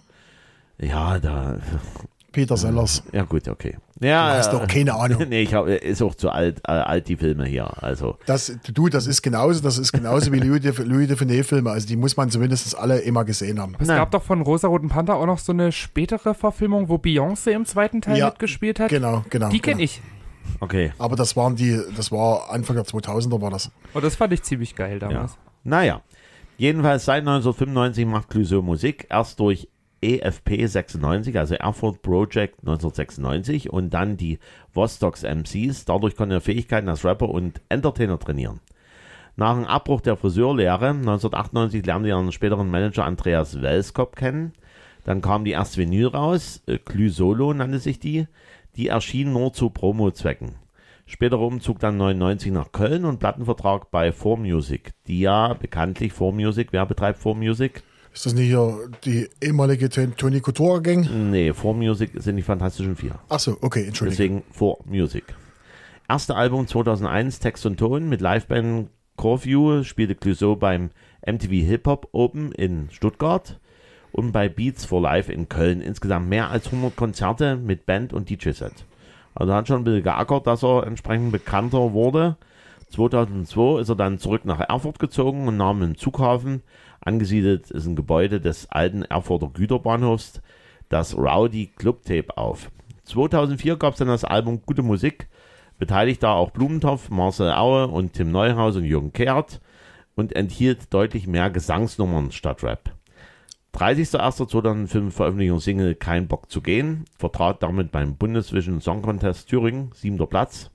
Ja, da. Peter Sellers. Ja, gut, okay. Ja, Du hast doch keine Ahnung. Nee, ich hab, ist auch zu alt, äh, alt die Filme hier. Also, Das, du, das ist genauso, das ist genauso wie Louis de, Louis de Funès-Filme. Also die muss man zumindest alle immer gesehen haben. Es Nein. gab doch von Rosa-Roten Panther auch noch so eine spätere Verfilmung, wo Beyoncé im zweiten Teil Ja, mitgespielt hat. Genau, genau. Die kenne genau. ich. okay. Aber das waren die, das war Anfang der zweitausender war das. Und das fand ich ziemlich geil Ja. damals. Naja. Jedenfalls seit neunzehnhundertfünfundneunzig macht Clouseau Musik. Erst durch E F P sechsundneunzig, also Erfurt Project neunzehnhundertsechsundneunzig und dann die Vostocks M Cs. Dadurch konnte er Fähigkeiten als Rapper und Entertainer trainieren. Nach dem Abbruch der Friseurlehre neunzehnhundertachtundneunzig lernte er einen späteren Manager Andreas Welskop kennen. Dann kam die erste Vinyl raus, äh, Clousolo nannte sich die. Die erschien nur zu Promo-Zwecken. Späterer Umzug dann neunundneunzig nach Köln und Plattenvertrag bei four Music. Die ja bekanntlich four Music, wer betreibt four Music? Ist das nicht hier die ehemalige T- Tony Couture Gang? Nee, four Music sind die Fantastischen Vier. Ach so, okay, Entschuldigung. Deswegen four Music. Erste Album zweitausendeins, Text und Ton mit Liveband Corview, spielte Clouseau beim M T V Hip Hop Open in Stuttgart und bei Beats for Life in Köln. Insgesamt mehr als hundert Konzerte mit Band und D J-Set. Also hat schon ein bisschen geackert, dass er entsprechend bekannter wurde. zweitausendzwei ist er dann zurück nach Erfurt gezogen und nahm im Zughafen, angesiedelt ist ein Gebäude des alten Erfurter Güterbahnhofs, das Rowdy Club Tape auf. zweitausendvier gab es dann das Album Gute Musik, beteiligt da auch Blumentopf, Marcel Aue und Tim Neuhaus und Jürgen Kehrt und enthielt deutlich mehr Gesangsnummern statt Rap. dreißigster erster zweitausendfünf Veröffentlichung Single Kein Bock zu gehen, vertrat damit beim Bundesvision Song Contest Thüringen, siebter Platz.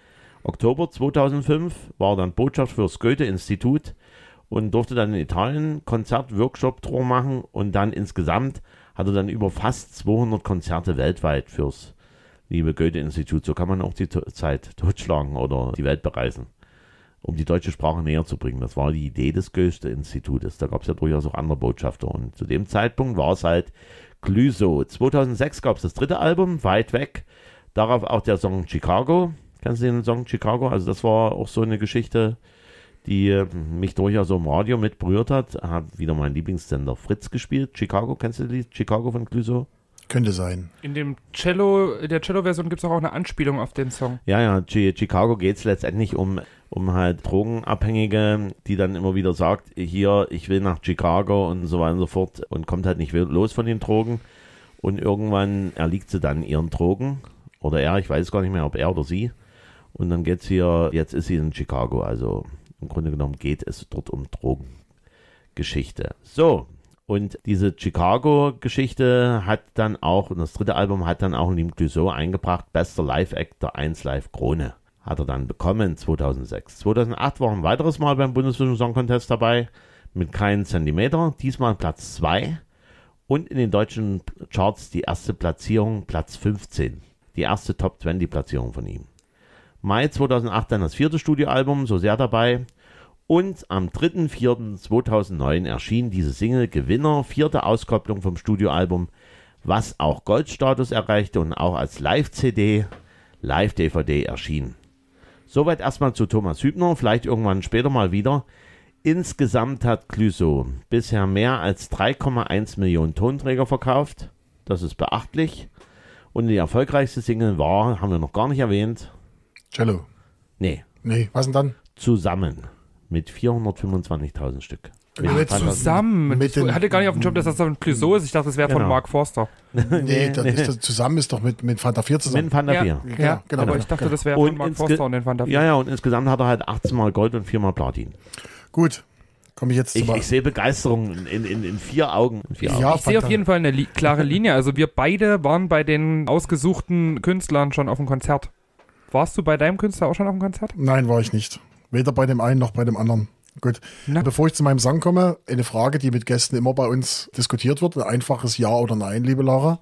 Oktober zweitausendfünf war dann Botschaft fürs Goethe-Institut und durfte dann in Italien Konzert-Workshop-Tour machen und dann insgesamt hat er dann über fast zweihundert Konzerte weltweit fürs liebe Goethe-Institut. So kann man auch die to- Zeit totschlagen oder die Welt bereisen, um die deutsche Sprache näher zu bringen. Das war die Idee des Goethe-Institutes. Da gab es ja durchaus auch andere Botschafter. Und zu dem Zeitpunkt war es halt Clouseau. zweitausendsechs gab es das dritte Album, Weit weg. Darauf auch der Song Chicago. Kennst du den Song Chicago? Also das war auch so eine Geschichte, die äh, mich durchaus so im Radio mit berührt hat. Hat wieder mein Lieblingssender Fritz gespielt. Chicago, kennst du die Chicago von Clouseau? Könnte sein. In dem Cello, in der Cello-Version gibt es auch eine Anspielung auf den Song. Ja, ja, Chi- Chicago geht es letztendlich um, um halt Drogenabhängige, die dann immer wieder sagt, hier, ich will nach Chicago und so weiter und so fort und kommt halt nicht los von den Drogen und irgendwann erliegt sie dann ihren Drogen Oder er, ich weiß gar nicht mehr, ob er oder sie. Und dann geht's hier, jetzt ist sie in Chicago, also im Grunde genommen geht es dort um Drogengeschichte. So, und diese Chicago-Geschichte hat dann auch, und das dritte Album hat dann auch Liam Clouseau eingebracht, bester Live-Act der eins Live Krone. Hat er dann bekommen zweitausendsechs. zweitausendacht war ein weiteres Mal beim Bundesvision Song Contest dabei, mit keinen Zentimeter, diesmal Platz zwei. Und in den deutschen Charts die erste Platzierung, Platz fünfzehn. Die erste Top zwanzig Platzierung von ihm. Mai zweitausendacht dann das vierte Studioalbum, So sehr dabei. Und am dritter vierter zweitausendneun erschien diese Single Gewinner, vierte Auskopplung vom Studioalbum, was auch Goldstatus erreichte und auch als Live-C D, Live-D V D erschien. Soweit erstmal zu Thomas Hübner, vielleicht irgendwann später mal wieder. Insgesamt hat Clouseau bisher mehr als drei Komma eins Millionen Tonträger verkauft. Das ist beachtlich. Und die erfolgreichste Single war, haben wir noch gar nicht erwähnt. Cello. Nee. Nee, was denn dann? Zusammen. Mit vierhundertfünfundzwanzigtausend Stück. Mit mit Zusammen. mit ich den- hatte gar nicht auf dem Schirm, dass das von Clouseau ist. Ich dachte, das wäre von Genau. Mark Forster. Nee, das ist das, zusammen ist doch mit, mit Fanta vier zusammen. Mit Fanta Ja, vier. Genau, ja genau, aber genau, ich dachte, genau. das wäre Und von Mark insge- Forster und den Van der Ja, ja, und insgesamt hat er halt achtzehn Mal Gold und vier Mal Platin. Gut, komme ich jetzt Ich, zu ich sehe Begeisterung in, in, in vier Augen. In vier Ja, Augen. Ich sehe auf Fanta- jeden Fall eine li klare Linie. Also wir beide waren bei den ausgesuchten Künstlern schon auf dem Konzert. Warst du bei deinem Künstler auch schon auf dem Konzert? Nein, war ich nicht. Weder bei dem einen noch bei dem anderen. Gut. Na? Bevor ich zu meinem Song komme, eine Frage, die mit Gästen immer bei uns diskutiert wird. Ein einfaches Ja oder Nein, liebe Lara.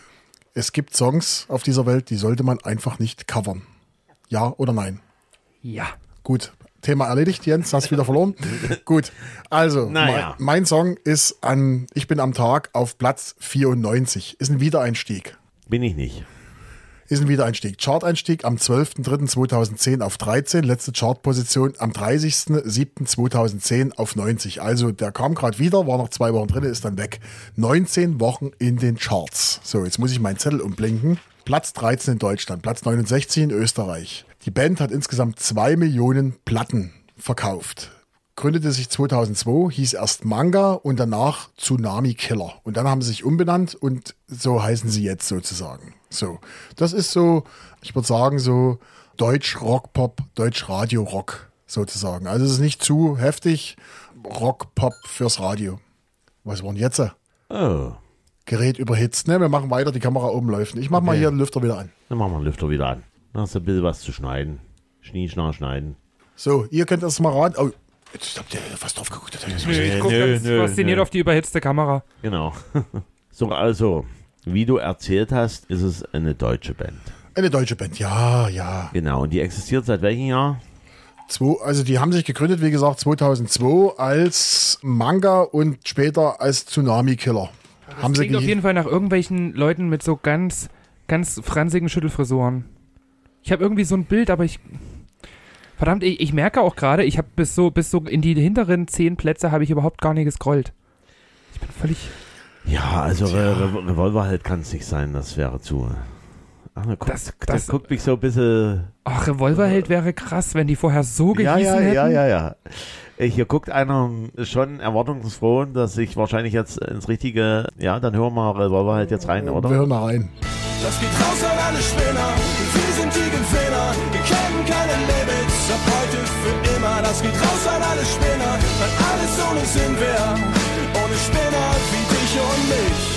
Es gibt Songs auf dieser Welt, die sollte man einfach nicht covern. Ja oder nein? Ja. Gut. Thema erledigt, Jens, hast wieder verloren. Gut. Also, Naja. mein, mein Song ist an, ich bin am Tag auf Platz vierundneunzig. Ist ein Wiedereinstieg. Bin ich nicht. Ist ein Wiedereinstieg. Charteinstieg am zwölfter dritter zweitausendzehn auf dreizehn. Letzte Chartposition am dreißigster siebter zweitausendzehn auf neunzig. Also der kam gerade wieder, war noch zwei Wochen drin, ist dann weg. neunzehn Wochen in den Charts. So, jetzt muss ich meinen Zettel umblinken. Platz dreizehn in Deutschland, Platz neunundsechzig in Österreich. Die Band hat insgesamt zwei Millionen Platten verkauft. Gründete sich zweitausendzwei, hieß erst Manga und danach Tsunami Killer. Und dann haben sie sich umbenannt und so heißen sie jetzt sozusagen. So, das ist so, ich würde sagen, so Deutsch Rock Pop, Deutsch Radio Rock sozusagen. Also es ist nicht zu heftig, Rock Pop fürs Radio. Was war denn jetzt? Oh, Gerät überhitzt. Ne, wir machen weiter, die Kamera oben läuft. Ich mach mal Okay. hier den Lüfter wieder an. dann machen wir den Lüfter wieder an. Dann hast du ein bisschen was zu schneiden. Schnie, schnar, schneiden. So, ihr könnt erst mal raten. Oh, jetzt habt ihr was drauf geguckt. Nö, ich gucke nö, ganz nö, fasziniert nö. auf die überhitzte Kamera. Genau. So, also, wie du erzählt hast, ist es eine deutsche Band. Eine deutsche Band, ja, ja. Genau, und die existiert seit welchem Jahr? Zwei, also die haben sich gegründet, wie gesagt, zweitausendzwei als Manga und später als Tsunami Killer. Haben sie Klingt auf ge- jeden Fall nach irgendwelchen Leuten mit so ganz, ganz fransigen Schüttelfrisuren. Ich habe irgendwie so ein Bild, aber ich... Verdammt, ich, ich merke auch gerade, ich habe bis so, bis so in die hinteren zehn Plätze habe ich überhaupt gar nicht gescrollt. Ich bin völlig... Ja, also Re Re Revolverheld kann es nicht sein, das wäre zu. Ach, der guckt, Das- der das- guckt mich so ein bisschen. Ach, Revolverheld wäre krass, wenn die vorher so Ja, gehießen ja, hätten. ja, ja, ja. Äh, Hier guckt einer schon erwartungsfroh, dass ich wahrscheinlich jetzt ins richtige. Ja, dann hören wir mal Revolverheld jetzt rein, Wir oder? hören mal rein. Das geht raus an alle Spinner, wir sind die Gewinner, wir kennen keine Limits, ab heute für immer. Das geht raus an alle Spinner, weil alles ohne Sinn wäre, ohne Spinner wie dich und mich.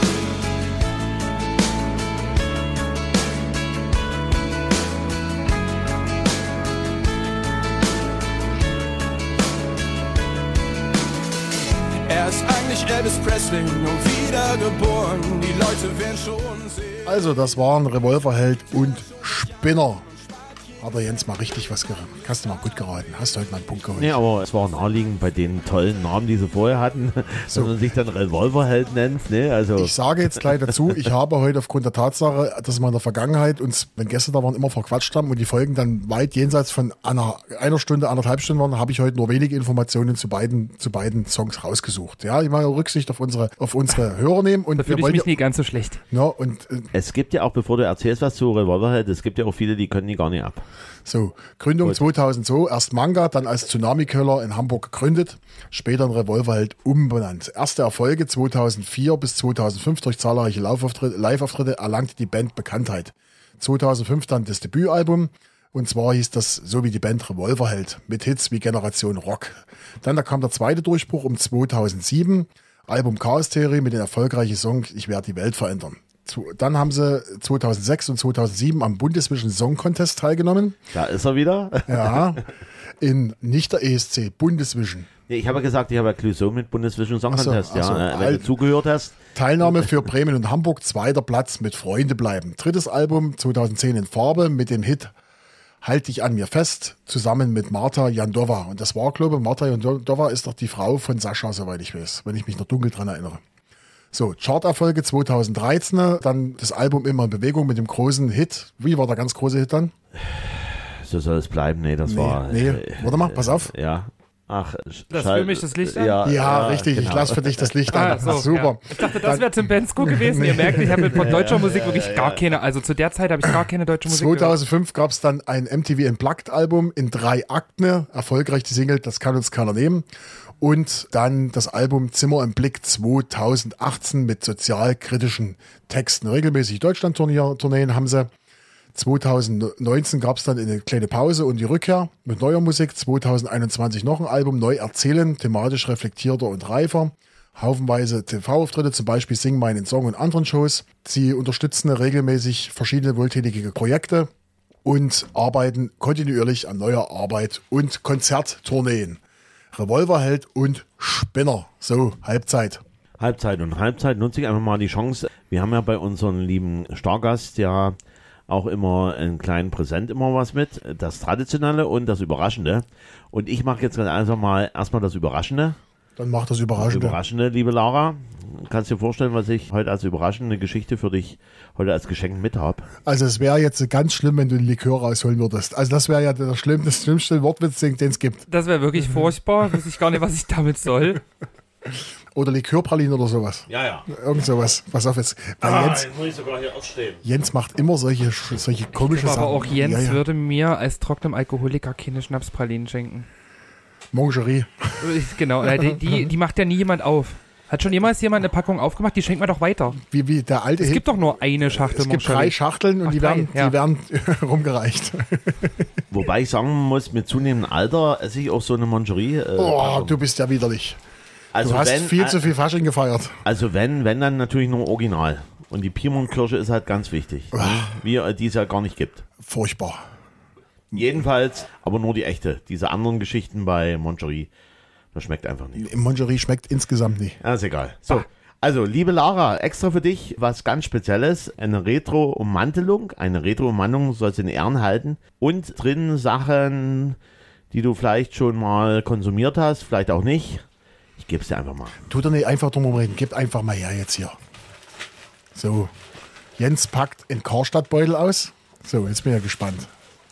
Er ist eigentlich Elvis Presley, nur wiedergeboren, die Leute werden schon sehen. Also, das waren Revolverheld und Spinner. Hat der Jens mal richtig was geraten. Hast du mal gut geraten. Hast du heute mal einen Punkt geholt. Nee, aber es war naheliegend bei den tollen Namen, die sie vorher hatten, So. dass man sich dann Revolverheld nennt. Ne? Also, Ich sage jetzt gleich dazu, ich habe heute aufgrund der Tatsache, dass wir in der Vergangenheit uns, wenn Gäste da waren, immer verquatscht haben und die Folgen dann weit jenseits von einer, einer Stunde, anderthalb Stunden waren, habe ich heute nur wenige Informationen zu beiden, zu beiden Songs rausgesucht. Ja, ich meine Rücksicht auf unsere, auf unsere Hörer nehmen und Da wir fühle ich wollen mich ja, nie ganz so schlecht. ja, und äh, es gibt ja auch, bevor du erzählst, was zu Revolverheld, es gibt ja auch viele, die können die gar nicht ab. so, Gründung Gut. zweitausendzwei, erst Manga, dann als Tsunami Killer in Hamburg gegründet, später in Revolverheld umbenannt. Erste Erfolge zweitausendvier bis zweitausendfünf durch zahlreiche Laufauftritte- Live-Auftritte erlangte die Band Bekanntheit. zweitausendfünf dann das Debütalbum. Und zwar hieß das so wie die Band Revolverheld mit Hits wie Generation Rock. Dann da kam der zweite Durchbruch um zweitausendsieben. Album Chaos Theory mit dem erfolgreichen Song Ich werde die Welt verändern. Dann haben sie zweitausendsechs und zweitausendsieben am Bundesvision Song Contest teilgenommen. Da ist er wieder. Ja, in nicht der E S C, Bundesvision. Ja, ich habe ja gesagt, ich habe ja Clueso mit Bundesvision Song Contest. Ach so, ja, ach so. wenn du zugehört hast. Teilnahme für Bremen und Hamburg, zweiter Platz mit Freunde bleiben. Drittes Album zweitausendzehn in Farbe mit dem Hit Halt dich an mir fest, zusammen mit Marta Jandova. Und das war, glaube ich, Marta Jandova ist doch die Frau von Sascha, soweit ich weiß, wenn ich mich noch dunkel dran erinnere. So, Charterfolge zweitausenddreizehn, dann das Album Immer in Bewegung mit dem großen Hit. Wie war der ganz große Hit dann? So soll es bleiben. Nee, das Nee, war. nee. Äh, Warte mal, pass auf. Ja. Ach, Das Schall- für mich das Licht an? Ja, Ja, richtig, ich genau. lasse für dich das Licht Ah, an. so, Super. Ja. Ich dachte, das wäre Tim Bensko gewesen. Ihr merkt, ich habe mit von deutscher Musik wirklich gar keine, also zu der Zeit habe ich gar keine deutsche Musik gehört. zweitausendfünf gab es dann ein M T V Unplugged Album in drei Akten, erfolgreich die Single Das kann uns keiner nehmen. Und dann das Album Zimmer im Blick zweitausendachtzehn mit sozialkritischen Texten. Regelmäßig Deutschland-Tourneen haben sie. zweitausendneunzehn gab es dann eine kleine Pause und die Rückkehr mit neuer Musik. zweitausendeinundzwanzig noch ein Album, neu erzählen, thematisch reflektierter und reifer. Haufenweise T V-Auftritte, zum Beispiel Sing meinen Song und anderen Shows. Sie unterstützen regelmäßig verschiedene wohltätige Projekte und arbeiten kontinuierlich an neuer Arbeit und Konzerttourneen. Revolverheld und Spinner. So, Halbzeit. Halbzeit und Halbzeit nutze ich einfach mal die Chance. Wir haben ja bei unserem lieben Stargast ja auch immer einen kleinen Präsent, immer was mit. Das Traditionelle und das Überraschende. Und ich mache jetzt ganz einfach mal erstmal das Überraschende. Dann macht das Das Überraschende. Überraschende, liebe Laura. Kannst du dir vorstellen, was ich heute als überraschende Geschichte für dich heute als Geschenk mit habe? Also es wäre jetzt ganz schlimm, wenn du einen Likör rausholen würdest. Also das wäre ja der schlimm, das schlimmste Wortwitz, den es gibt. Das wäre wirklich furchtbar. Weiß ich gar nicht, was ich damit soll. Oder Likörpralinen oder sowas. Ja, ja. Irgend sowas. Pass auf jetzt. Weil Ah, Jens, jetzt muss ich sogar hier ausstehen. Jens macht immer solche, solche komische Aber Sachen. auch Jens ja, ja. würde mir als trockenem Alkoholiker keine Schnapspralinen schenken. Mangerie. Ich- Genau, äh, die, die, die macht ja nie jemand auf. Hat schon jemals jemand eine Packung aufgemacht? Die schenkt man doch weiter. Wie, wie der alte Es Hit. gibt doch nur eine Schachtel Es gibt drei Moncherie. Schachteln und Ach, die, drei, werden, ja. die werden rumgereicht. Wobei ich sagen muss, mit zunehmendem Alter esse ich auch so eine Mangerie. Äh, Oh, du bist ja widerlich. also Du hast wenn, viel äh, zu viel Fasching gefeiert. Also wenn, wenn dann natürlich nur Original. Und die Piemont-Kirsche ist halt ganz wichtig. Ne? Wie äh, die es ja gar nicht gibt. Furchtbar. Jedenfalls, aber nur die echte. Diese anderen Geschichten bei Moncherie, das schmeckt einfach nicht. Mangerie schmeckt insgesamt nicht. Ja, ist egal. So, also liebe Lara, extra für dich was ganz Spezielles. Eine Retro-Ummantelung. Eine Retro-Ummantelung sollst du in Ehren halten. Und drin Sachen, die du vielleicht schon mal konsumiert hast, vielleicht auch nicht. Ich gebe es dir einfach mal. Tut er nicht einfach drum reden. Gib einfach mal her jetzt hier. So. Jens packt einen Karstadtbeutel aus. So, jetzt bin ich ja gespannt.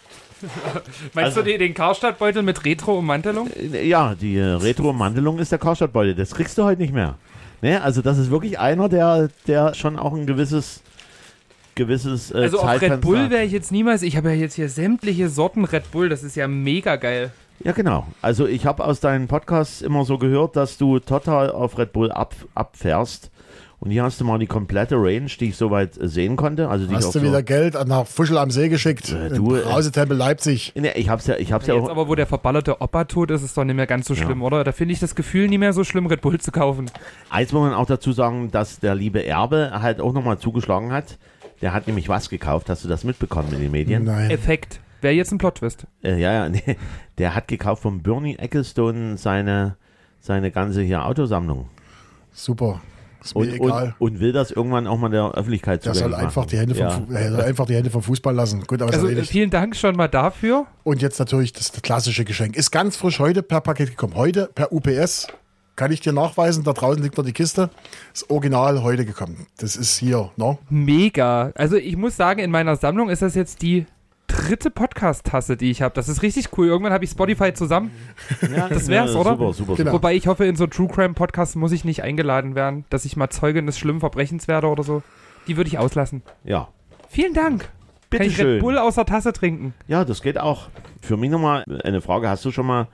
Meinst Also- du die, den Karstadtbeutel mit Retro-Ummantelung? Äh, Ja, die äh, Retro-Ummantelung ist der Karstadtbeutel. Das kriegst du heute nicht mehr. Ne? Also das ist wirklich einer, der, der schon auch ein gewisses gewisses äh, Also auf Red Zeitfenster- Bull wäre ich jetzt niemals. Ich habe ja jetzt hier sämtliche Sorten Red Bull. Das ist ja mega geil. Ja, genau. Also ich habe aus deinen Podcasts immer so gehört, dass du total auf Red Bull ab, abfährst. Und hier hast du mal die komplette Range, die ich soweit äh, sehen konnte. Also die ich Hast auch du so, wieder Geld nach Fuschel am See geschickt? Äh, Im du, äh, Brausetempel Leipzig. Ne, ich hab's ja, ich hab's ja Jetzt auch. aber, wo der verballerte Opa tot ist, ist es doch nicht mehr ganz so schlimm, oder? Da finde ich das Gefühl nicht mehr so schlimm, Red Bull zu kaufen. Eins muss man auch dazu sagen, dass der liebe Erbe halt auch nochmal zugeschlagen hat. Der hat nämlich was gekauft. Hast du das mitbekommen in den Medien? Nein. Effekt. Wäre jetzt ein Plot-Twist. Äh, ja, ja, nee. Der hat gekauft von Bernie Ecclestone seine, seine ganze hier Autosammlung. Super. Ist mir Und, egal. und, und will das irgendwann auch mal der Öffentlichkeit Der soll zugänglich einfach machen. die Hände vom, ja. Fu- er soll einfach die Hände vom Fußball lassen. Gut, aber ist Also erledigt. vielen Dank schon mal dafür. Und jetzt natürlich das, das klassische Geschenk. Ist ganz frisch heute per Paket gekommen. Heute per U P S. Kann ich dir nachweisen. Da draußen liegt noch die Kiste. Ist original heute gekommen. Das ist hier, ne? Mega. Also ich muss sagen, in meiner Sammlung ist das jetzt die dritte Podcast-Tasse, die ich habe. Das ist richtig cool. Irgendwann habe ich Spotify zusammen. Ja, Das wär's, ja, oder? Super, super, Genau. super. Wobei ich hoffe, in so True Crime Podcasts muss ich nicht eingeladen werden, dass ich mal Zeuge eines schlimmen Verbrechens werde oder so. Die würde ich auslassen. Ja. Vielen Dank. Bitte Kann ich schön. Red Bull aus der Tasse trinken? Ja, das geht auch. Für mich nochmal eine Frage. Hast du schon mal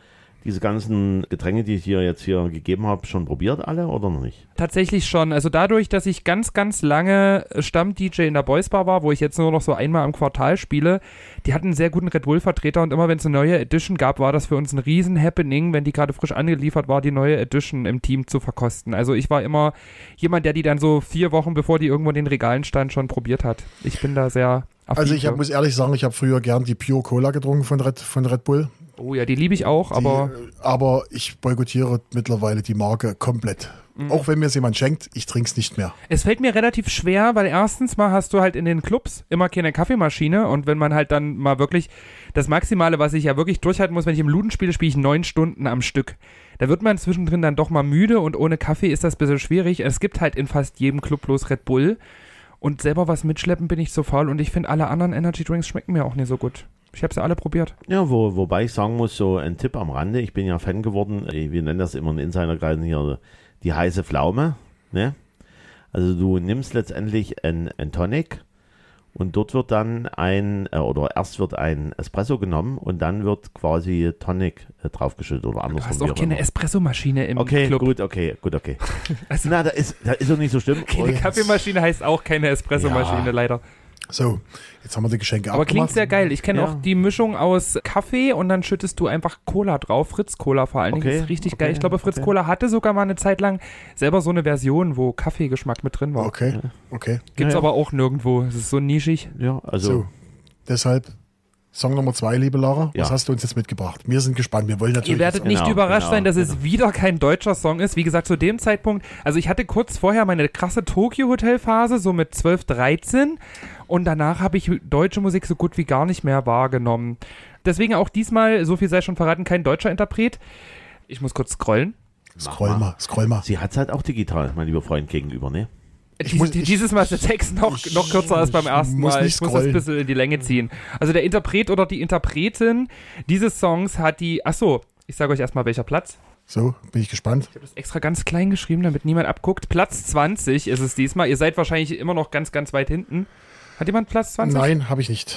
diese ganzen Getränke, die ich hier jetzt hier gegeben habe, schon probiert alle oder noch nicht? Tatsächlich schon. Also dadurch, dass ich ganz, ganz lange Stamm-D J in der Boys Bar war, wo ich jetzt nur noch so einmal im Quartal spiele, die hatten einen sehr guten Red Bull-Vertreter und immer wenn es eine neue Edition gab, war das für uns ein riesen Happening, wenn die gerade frisch angeliefert war, die neue Edition im Team zu verkosten. Also ich war immer jemand, der die dann so vier Wochen, bevor die irgendwo in den Regalen stand, schon probiert hat. Ich bin da sehr affin. Also ich hab, für. muss ehrlich sagen, ich habe früher gern die Pure Cola getrunken von Red, von Red Bull. Oh ja, die liebe ich auch, aber... Die, aber ich boykottiere mittlerweile die Marke komplett. Mhm. Auch wenn mir es jemand schenkt, ich trinke es nicht mehr. Es fällt mir relativ schwer, weil erstens mal hast du halt in den Clubs immer keine Kaffeemaschine und wenn man halt dann mal wirklich das Maximale, was ich ja wirklich durchhalten muss, wenn ich im Luden spiele, spiele ich neun Stunden am Stück. Da wird man zwischendrin dann doch mal müde und ohne Kaffee ist das ein bisschen schwierig. Es gibt halt in fast jedem Club bloß Red Bull und selber was mitschleppen bin ich so faul und ich finde alle anderen Energy Drinks schmecken mir auch nicht so gut. Ich habe sie alle probiert. Ja, wo, wobei ich sagen muss, so ein Tipp am Rande, ich bin ja Fan geworden, wir nennen das immer in Insiderkreisen hier die heiße Pflaume, ne? Also du nimmst letztendlich ein, ein Tonic und dort wird dann ein, äh, oder erst wird ein Espresso genommen und dann wird quasi Tonic äh, draufgeschüttet oder andersrum. Du hast doch keine Espressomaschine im okay, Club. Okay, gut, okay, gut, okay. Also, Na, da ist, da ist doch nicht so schlimm. Keine Und Kaffeemaschine heißt auch keine Espressomaschine, Ja. leider. So, jetzt haben wir die Geschenke Aber abgemacht. klingt sehr geil. Ich kenne Ja. auch die Mischung aus Kaffee und dann schüttest du einfach Cola drauf. Fritz Cola vor allen Dingen. Okay, Das ist richtig okay, geil. Ich glaube, Fritz okay. Cola hatte sogar mal eine Zeit lang selber so eine Version, wo Kaffeegeschmack mit drin war. Okay, okay. Gibt's Ja, ja. aber auch nirgendwo. Es ist so nischig. Ja, also So, deshalb Song Nummer zwei, liebe Lara. Was Ja. hast du uns jetzt mitgebracht? Wir sind gespannt. Wir wollen natürlich... Ihr werdet Genau, nicht überrascht genau, sein, dass genau. es wieder kein deutscher Song ist. Wie gesagt, zu dem Zeitpunkt, also ich hatte kurz vorher meine krasse Tokyo-Hotel-Phase, so mit zwölf, dreizehn und danach habe ich deutsche Musik so gut wie gar nicht mehr wahrgenommen. Deswegen auch diesmal, so viel sei schon verraten, kein deutscher Interpret. Ich muss kurz scrollen. Scroll mal, scroll mal. sie hat es halt auch digital, mein lieber Freund, gegenüber, ne? Ich Dies, muss- die- ich- dieses Mal ist der Text noch, ich- noch kürzer als beim ich ersten muss Mal. nicht Ich muss das ein scrollen. bisschen in die Länge ziehen. Also der Interpret oder die Interpretin dieses Songs hat die, achso, ich sage euch erstmal welcher Platz. So, bin ich gespannt. Ich habe das extra ganz klein geschrieben, damit niemand abguckt. Platz zwanzig ist es diesmal. Ihr seid wahrscheinlich immer noch ganz, ganz weit hinten. Hat jemand Platz zwanzig? Nein, habe ich nicht.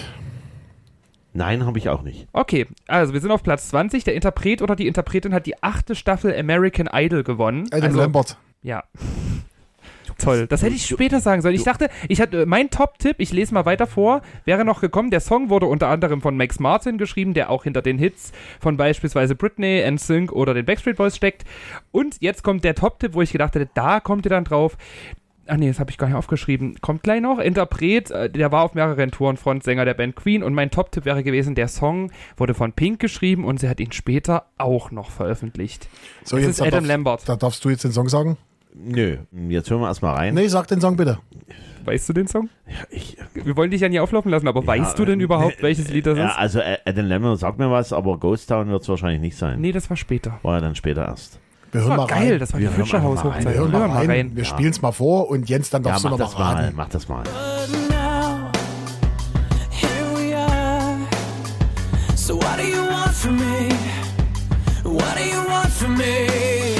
Nein, habe ich auch nicht. Okay, also wir sind auf Platz zwanzig. Der Interpret oder die Interpretin hat die achte Staffel American Idol gewonnen. Adam also, Lambert. Ja. Toll. Das hätte ich später sagen sollen. Ich dachte, ich hatte mein Top-Tipp, ich lese mal weiter vor, wäre noch gekommen. Der Song wurde unter anderem von Max Martin geschrieben, der auch hinter den Hits von beispielsweise Britney, N Sync oder den Backstreet Boys steckt. Und jetzt kommt der Top-Tipp, wo ich gedacht hätte, da kommt ihr dann drauf. Ach nee, das habe ich gar nicht aufgeschrieben. Kommt gleich noch. Interpret, äh, der war auf mehreren Touren Frontsänger der Band Queen und mein Top-Tipp wäre gewesen, der Song wurde von Pink geschrieben und sie hat ihn später auch noch veröffentlicht. So, Das jetzt ist da Adam darf, Lambert. Da darfst du jetzt den Song sagen? Nö, jetzt hören wir erstmal rein. Nee, sag den Song bitte. Weißt du den Song? Ja, ich, Wir wollen dich ja nie auflaufen lassen, aber weißt du denn überhaupt, welches Lied das ja, ist? also äh, Adam Lambert sagt mir was, aber Ghost Town wird es wahrscheinlich nicht sein. Nee, das war später. War ja dann später erst. Wir Das hören war mal geil, rein. das war Wir die hören Fischer mal rein. Hochzeit. Wir hören mal rein. Wir Ja. spielen es mal vor und Jens, dann Ja, darfst du mach noch das mal mal, raten. mach das mal. But now, here we are. So what do you want from me? What do you want from me?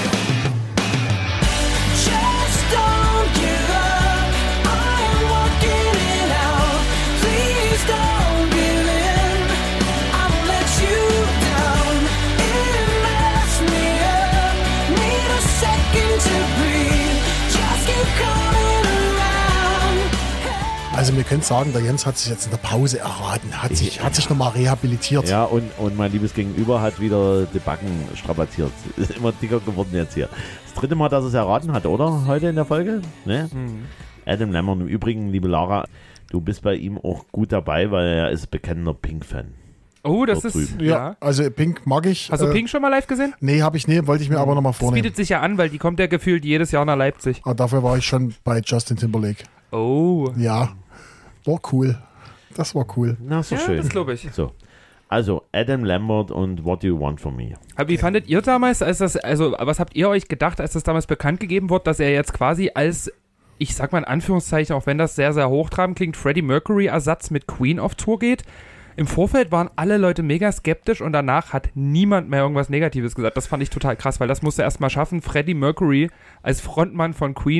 Just don't give up. I'm walking it out. Please don't give in. I won't let you down. It messed me up. Need a second to breathe. Just keep coming around. Also wir können sagen, der Jens hat sich jetzt in der Pause erraten, hat sich, hat sich nochmal rehabilitiert. Ja, und, und mein liebes Gegenüber hat wieder die Backen strapaziert. Ist immer dicker geworden jetzt hier. Das dritte Mal, dass er es erraten hat, oder? Heute in der Folge? Ne? Mhm. Adam Lambert. Im Übrigen, liebe Lara, du bist bei ihm auch gut dabei, weil er ist bekennender Pink-Fan. Oh, das Dort ist, drüben. Ja, ja. also Pink mag ich. Hast du Äh, Pink schon mal live gesehen? Nee, habe ich nie, wollte ich mir aber nochmal Das vornehmen. bietet sich ja an, weil die kommt ja gefühlt jedes Jahr nach Leipzig. Aber dafür war ich schon bei Justin Timberlake. Oh. Ja, war cool. Das war cool. Na, so Ja, schön. das glaube ich. So. Also, Adam Lambert und What Do You Want From Me? Aber wie fandet ihr damals, als das, also was habt ihr euch gedacht, als das damals bekannt gegeben wurde, dass er jetzt quasi als, ich sag mal in Anführungszeichen, auch wenn das sehr, sehr hochtrabend klingt, Freddie Mercury-Ersatz mit Queen auf Tour geht? Im Vorfeld waren alle Leute mega skeptisch und danach hat niemand mehr irgendwas Negatives gesagt. Das fand ich total krass, weil das musste er erst mal schaffen, Freddie Mercury als Frontmann von Queen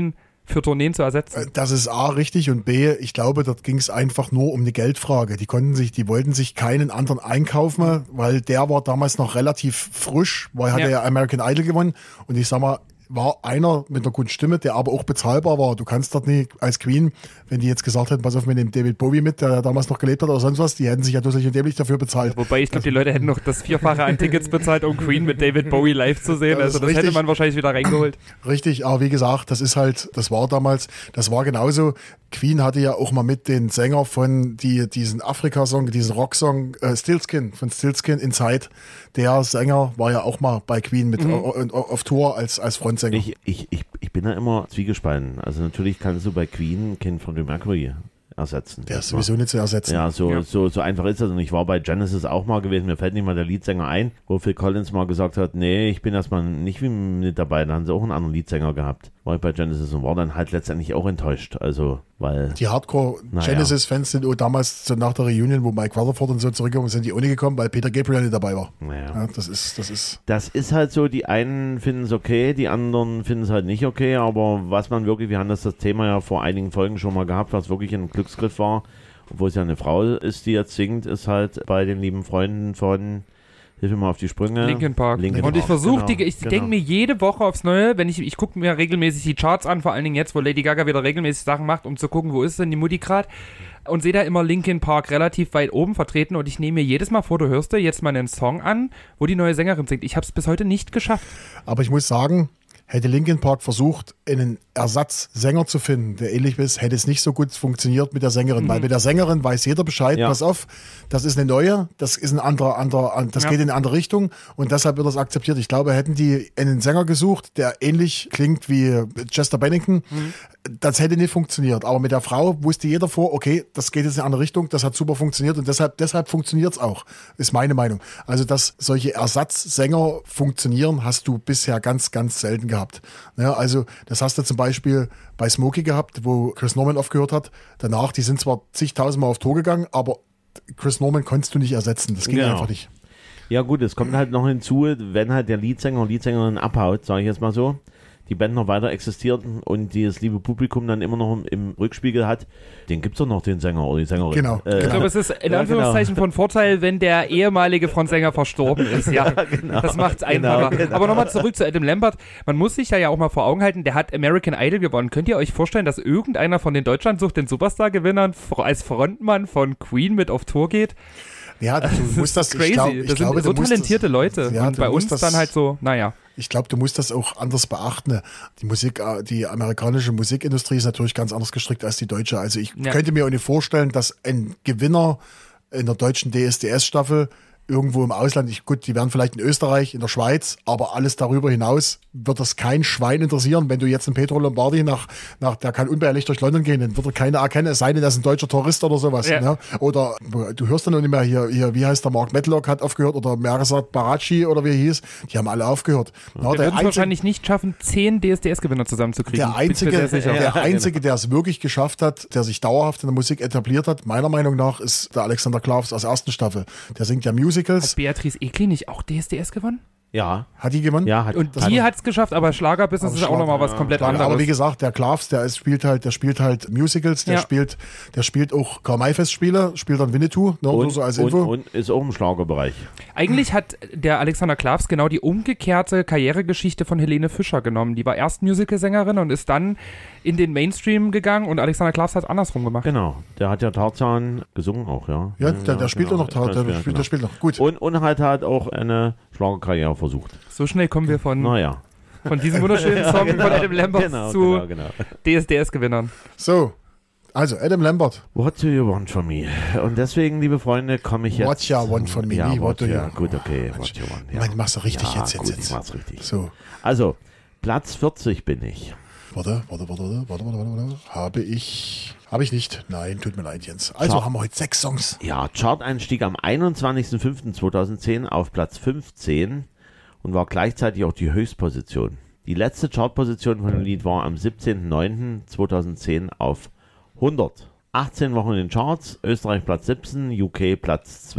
für Tourneen zu ersetzen. Das ist A, richtig, und B, ich glaube, dort ging es einfach nur um eine Geldfrage. Die konnten sich, die wollten sich keinen anderen einkaufen, weil der war damals noch relativ frisch, weil er hatte ja. ja American Idol gewonnen, und ich sag mal, war einer mit einer guten Stimme, der aber auch bezahlbar war. Du kannst dort nicht als Queen, wenn die jetzt gesagt hätten, pass auf, wir nehmen David Bowie mit, der damals noch gelebt hat oder sonst was, die hätten sich ja dusselig und dämlich dafür bezahlt. Wobei, ich glaube, die Leute hätten noch das Vierfache an Tickets bezahlt, um Queen mit David Bowie live zu sehen. Also das richtig, hätte man wahrscheinlich wieder reingeholt. Richtig, aber wie gesagt, das ist halt, das war damals, das war genauso. Queen hatte ja auch mal mit den Sänger von die, diesen Afrika-Song, diesen Rock-Song, äh, Stillskin, von Stillskin Inside. Der Sänger war ja auch mal bei Queen mit mhm. auf, auf Tour als, als Frontsänger. Ich, ich, ich, ich bin da immer zwiegespalten. Also natürlich kannst du bei Queen keinen Freddie Mercury ersetzen. Der ist sowieso nicht zu ersetzen. Ja, so, ja. So, so einfach ist das. Und ich war bei Genesis auch mal gewesen, mir fällt nicht mal der Leadsänger ein, wo Phil Collins mal gesagt hat, nee, ich bin erstmal nicht mit dabei. Da haben sie auch einen anderen Leadsänger gehabt. War ich bei Genesis und war dann halt letztendlich auch enttäuscht. Also, weil... Die Hardcore-Genesis-Fans sind auch damals so nach der Reunion, wo Mike Rutherford und so zurückgekommen sind, die ohne gekommen, weil Peter Gabriel nicht dabei war. Naja. Ja, das ist, das ist... Das ist halt so, die einen finden es okay, die anderen finden es halt nicht okay, aber was man wirklich, wir haben das, das Thema ja vor einigen Folgen schon mal gehabt, was wirklich ein Glücksgriff war, obwohl es ja eine Frau ist, die jetzt singt, ist halt bei den lieben Freunden von... Hilf mir mal auf die Sprünge. Linkin Park. Linkin und ich versuche, genau, die, ich genau. denke mir jede Woche aufs Neue, wenn ich, ich gucke mir regelmäßig die Charts an, vor allen Dingen jetzt, wo Lady Gaga wieder regelmäßig Sachen macht, um zu gucken, wo ist denn die Mutti gerade, und sehe da immer Linkin Park relativ weit oben vertreten, und ich nehme mir jedes Mal vor, du hörst dir jetzt mal einen Song an, wo die neue Sängerin singt. Ich habe es bis heute nicht geschafft. Aber ich muss sagen, hätte Linkin Park versucht, einen Ersatzsänger zu finden, der ähnlich ist, hätte es nicht so gut funktioniert mit der Sängerin, mhm. weil mit der Sängerin weiß jeder Bescheid, ja. pass auf, das ist eine neue, das ist ein anderer, anderer, das ja. geht in eine andere Richtung, und deshalb wird das akzeptiert. Ich glaube, hätten die einen Sänger gesucht, der ähnlich klingt wie Chester Bennington, mhm. das hätte nicht funktioniert. Aber mit der Frau wusste jeder vor, okay, das geht jetzt in eine andere Richtung, das hat super funktioniert, und deshalb, deshalb funktioniert es auch, ist meine Meinung. Also, dass solche Ersatzsänger funktionieren, hast du bisher ganz, ganz selten gehabt. Ja, also, das hast du zum Beispiel bei Smokey gehabt, wo Chris Norman aufgehört hat. Danach, die sind zwar zigtausendmal auf Tour gegangen, aber Chris Norman konntest du nicht ersetzen. Das ging genau. einfach nicht. Ja gut, es kommt halt noch hinzu, wenn halt der Leadsänger und Leadsängerin abhaut, sage ich jetzt mal so, die Band noch weiter existiert und das liebe Publikum dann immer noch im Rückspiegel hat, den gibt's doch noch, den Sänger oder die Sängerin. Genau. Äh, ich glaube, es ist in Anführungszeichen genau. von Vorteil, wenn der ehemalige Frontsänger verstorben ist. Ja, ja genau. Das macht's einfacher. Genau, genau. Aber nochmal zurück zu Adam Lambert. Man muss sich ja, ja auch mal vor Augen halten, der hat American Idol gewonnen. Könnt ihr euch vorstellen, dass irgendeiner von den Deutschland sucht den Superstar-Gewinnern als Frontmann von Queen mit auf Tour geht? Ja, du das musst das, crazy. ich glaub, ich das glaube, sind so talentierte das, Leute. Ja, und bei uns das, dann halt so, naja. Ich glaube, du musst das auch anders beachten. Die Musik, die amerikanische Musikindustrie ist natürlich ganz anders gestrickt als die deutsche. Also ich ja. könnte mir auch nicht vorstellen, dass ein Gewinner in der deutschen D S D S-Staffel irgendwo im Ausland, ich, gut, die werden vielleicht in Österreich, in der Schweiz, aber alles darüber hinaus wird das kein Schwein interessieren. Wenn du jetzt einen Pedro Lombardi nach, nach der kann unbehelligt durch London gehen, dann wird er keiner erkennen, es sei denn, er ist ein deutscher Tourist oder sowas. Ja. Ne? Oder du hörst dann noch nicht mehr hier, hier, wie heißt der, Mark Medlock hat aufgehört oder Merzat Barachi oder wie er hieß, die haben alle aufgehört. Ja, wir würden es wahrscheinlich nicht schaffen, zehn D S D S-Gewinner zusammenzukriegen. Der Einzige, der Einzige, der es wirklich geschafft hat, der sich dauerhaft in der Musik etabliert hat, meiner Meinung nach, ist der Alexander Klavs aus der ersten Staffel. Der singt ja Musicals. Hat Beatrice Egli nicht auch D S D S gewonnen? Ja. Hat die gewonnen? Ja, hat Und die hat es geschafft, aber Schlagerbusiness ist auch nochmal was komplett ja, anderes. Aber wie gesagt, der Klavs, der ist, spielt halt, der spielt halt Musicals, der ja. spielt, der spielt auch Karl-May-Festspiele, spielt dann Winnetou, ne, und, so als Info. Und, und ist auch im Schlagerbereich. Eigentlich hat der Alexander Klavs genau die umgekehrte Karrieregeschichte von Helene Fischer genommen. Die war erst Musicalsängerin und ist dann in den Mainstream gegangen, und Alexander Klavs hat es andersrum gemacht. Genau, der hat ja Tarzan gesungen auch, ja. Ja, der, der spielt genau. auch noch Tarzan, der, der, spielt, der spielt noch, gut. Und, und halt hat auch eine Schlagerkarriere versucht. So schnell kommen wir von, naja. von diesem wunderschönen Song ja, genau, von Adam Lambert genau, zu genau, genau. D S D S-Gewinnern. So, also Adam Lambert. What do you want from me? Und deswegen, liebe Freunde, komme ich jetzt... What you want from me? Ja, what, what do you... Ja, gut, okay. What you want, ja. Ich meine, machst du richtig ja, jetzt. Gut, jetzt. ich mach's richtig. So. Also, Platz vierzig bin ich. Warte, warte, warte, warte, warte, warte, warte. Habe ich... Habe ich nicht. Nein, tut mir leid, Jens. Also Chart. haben wir heute sechs Songs. Ja, Chart-Einstieg am einundzwanzigsten fünften zweitausendzehn auf Platz fünfzehn und war gleichzeitig auch die Höchstposition. Die letzte Chartposition von dem Lied war am siebzehnten neunten zweitausendzehn auf hundert. achtzehn Wochen in den Charts, Österreich Platz siebzehn, U K Platz zwölf.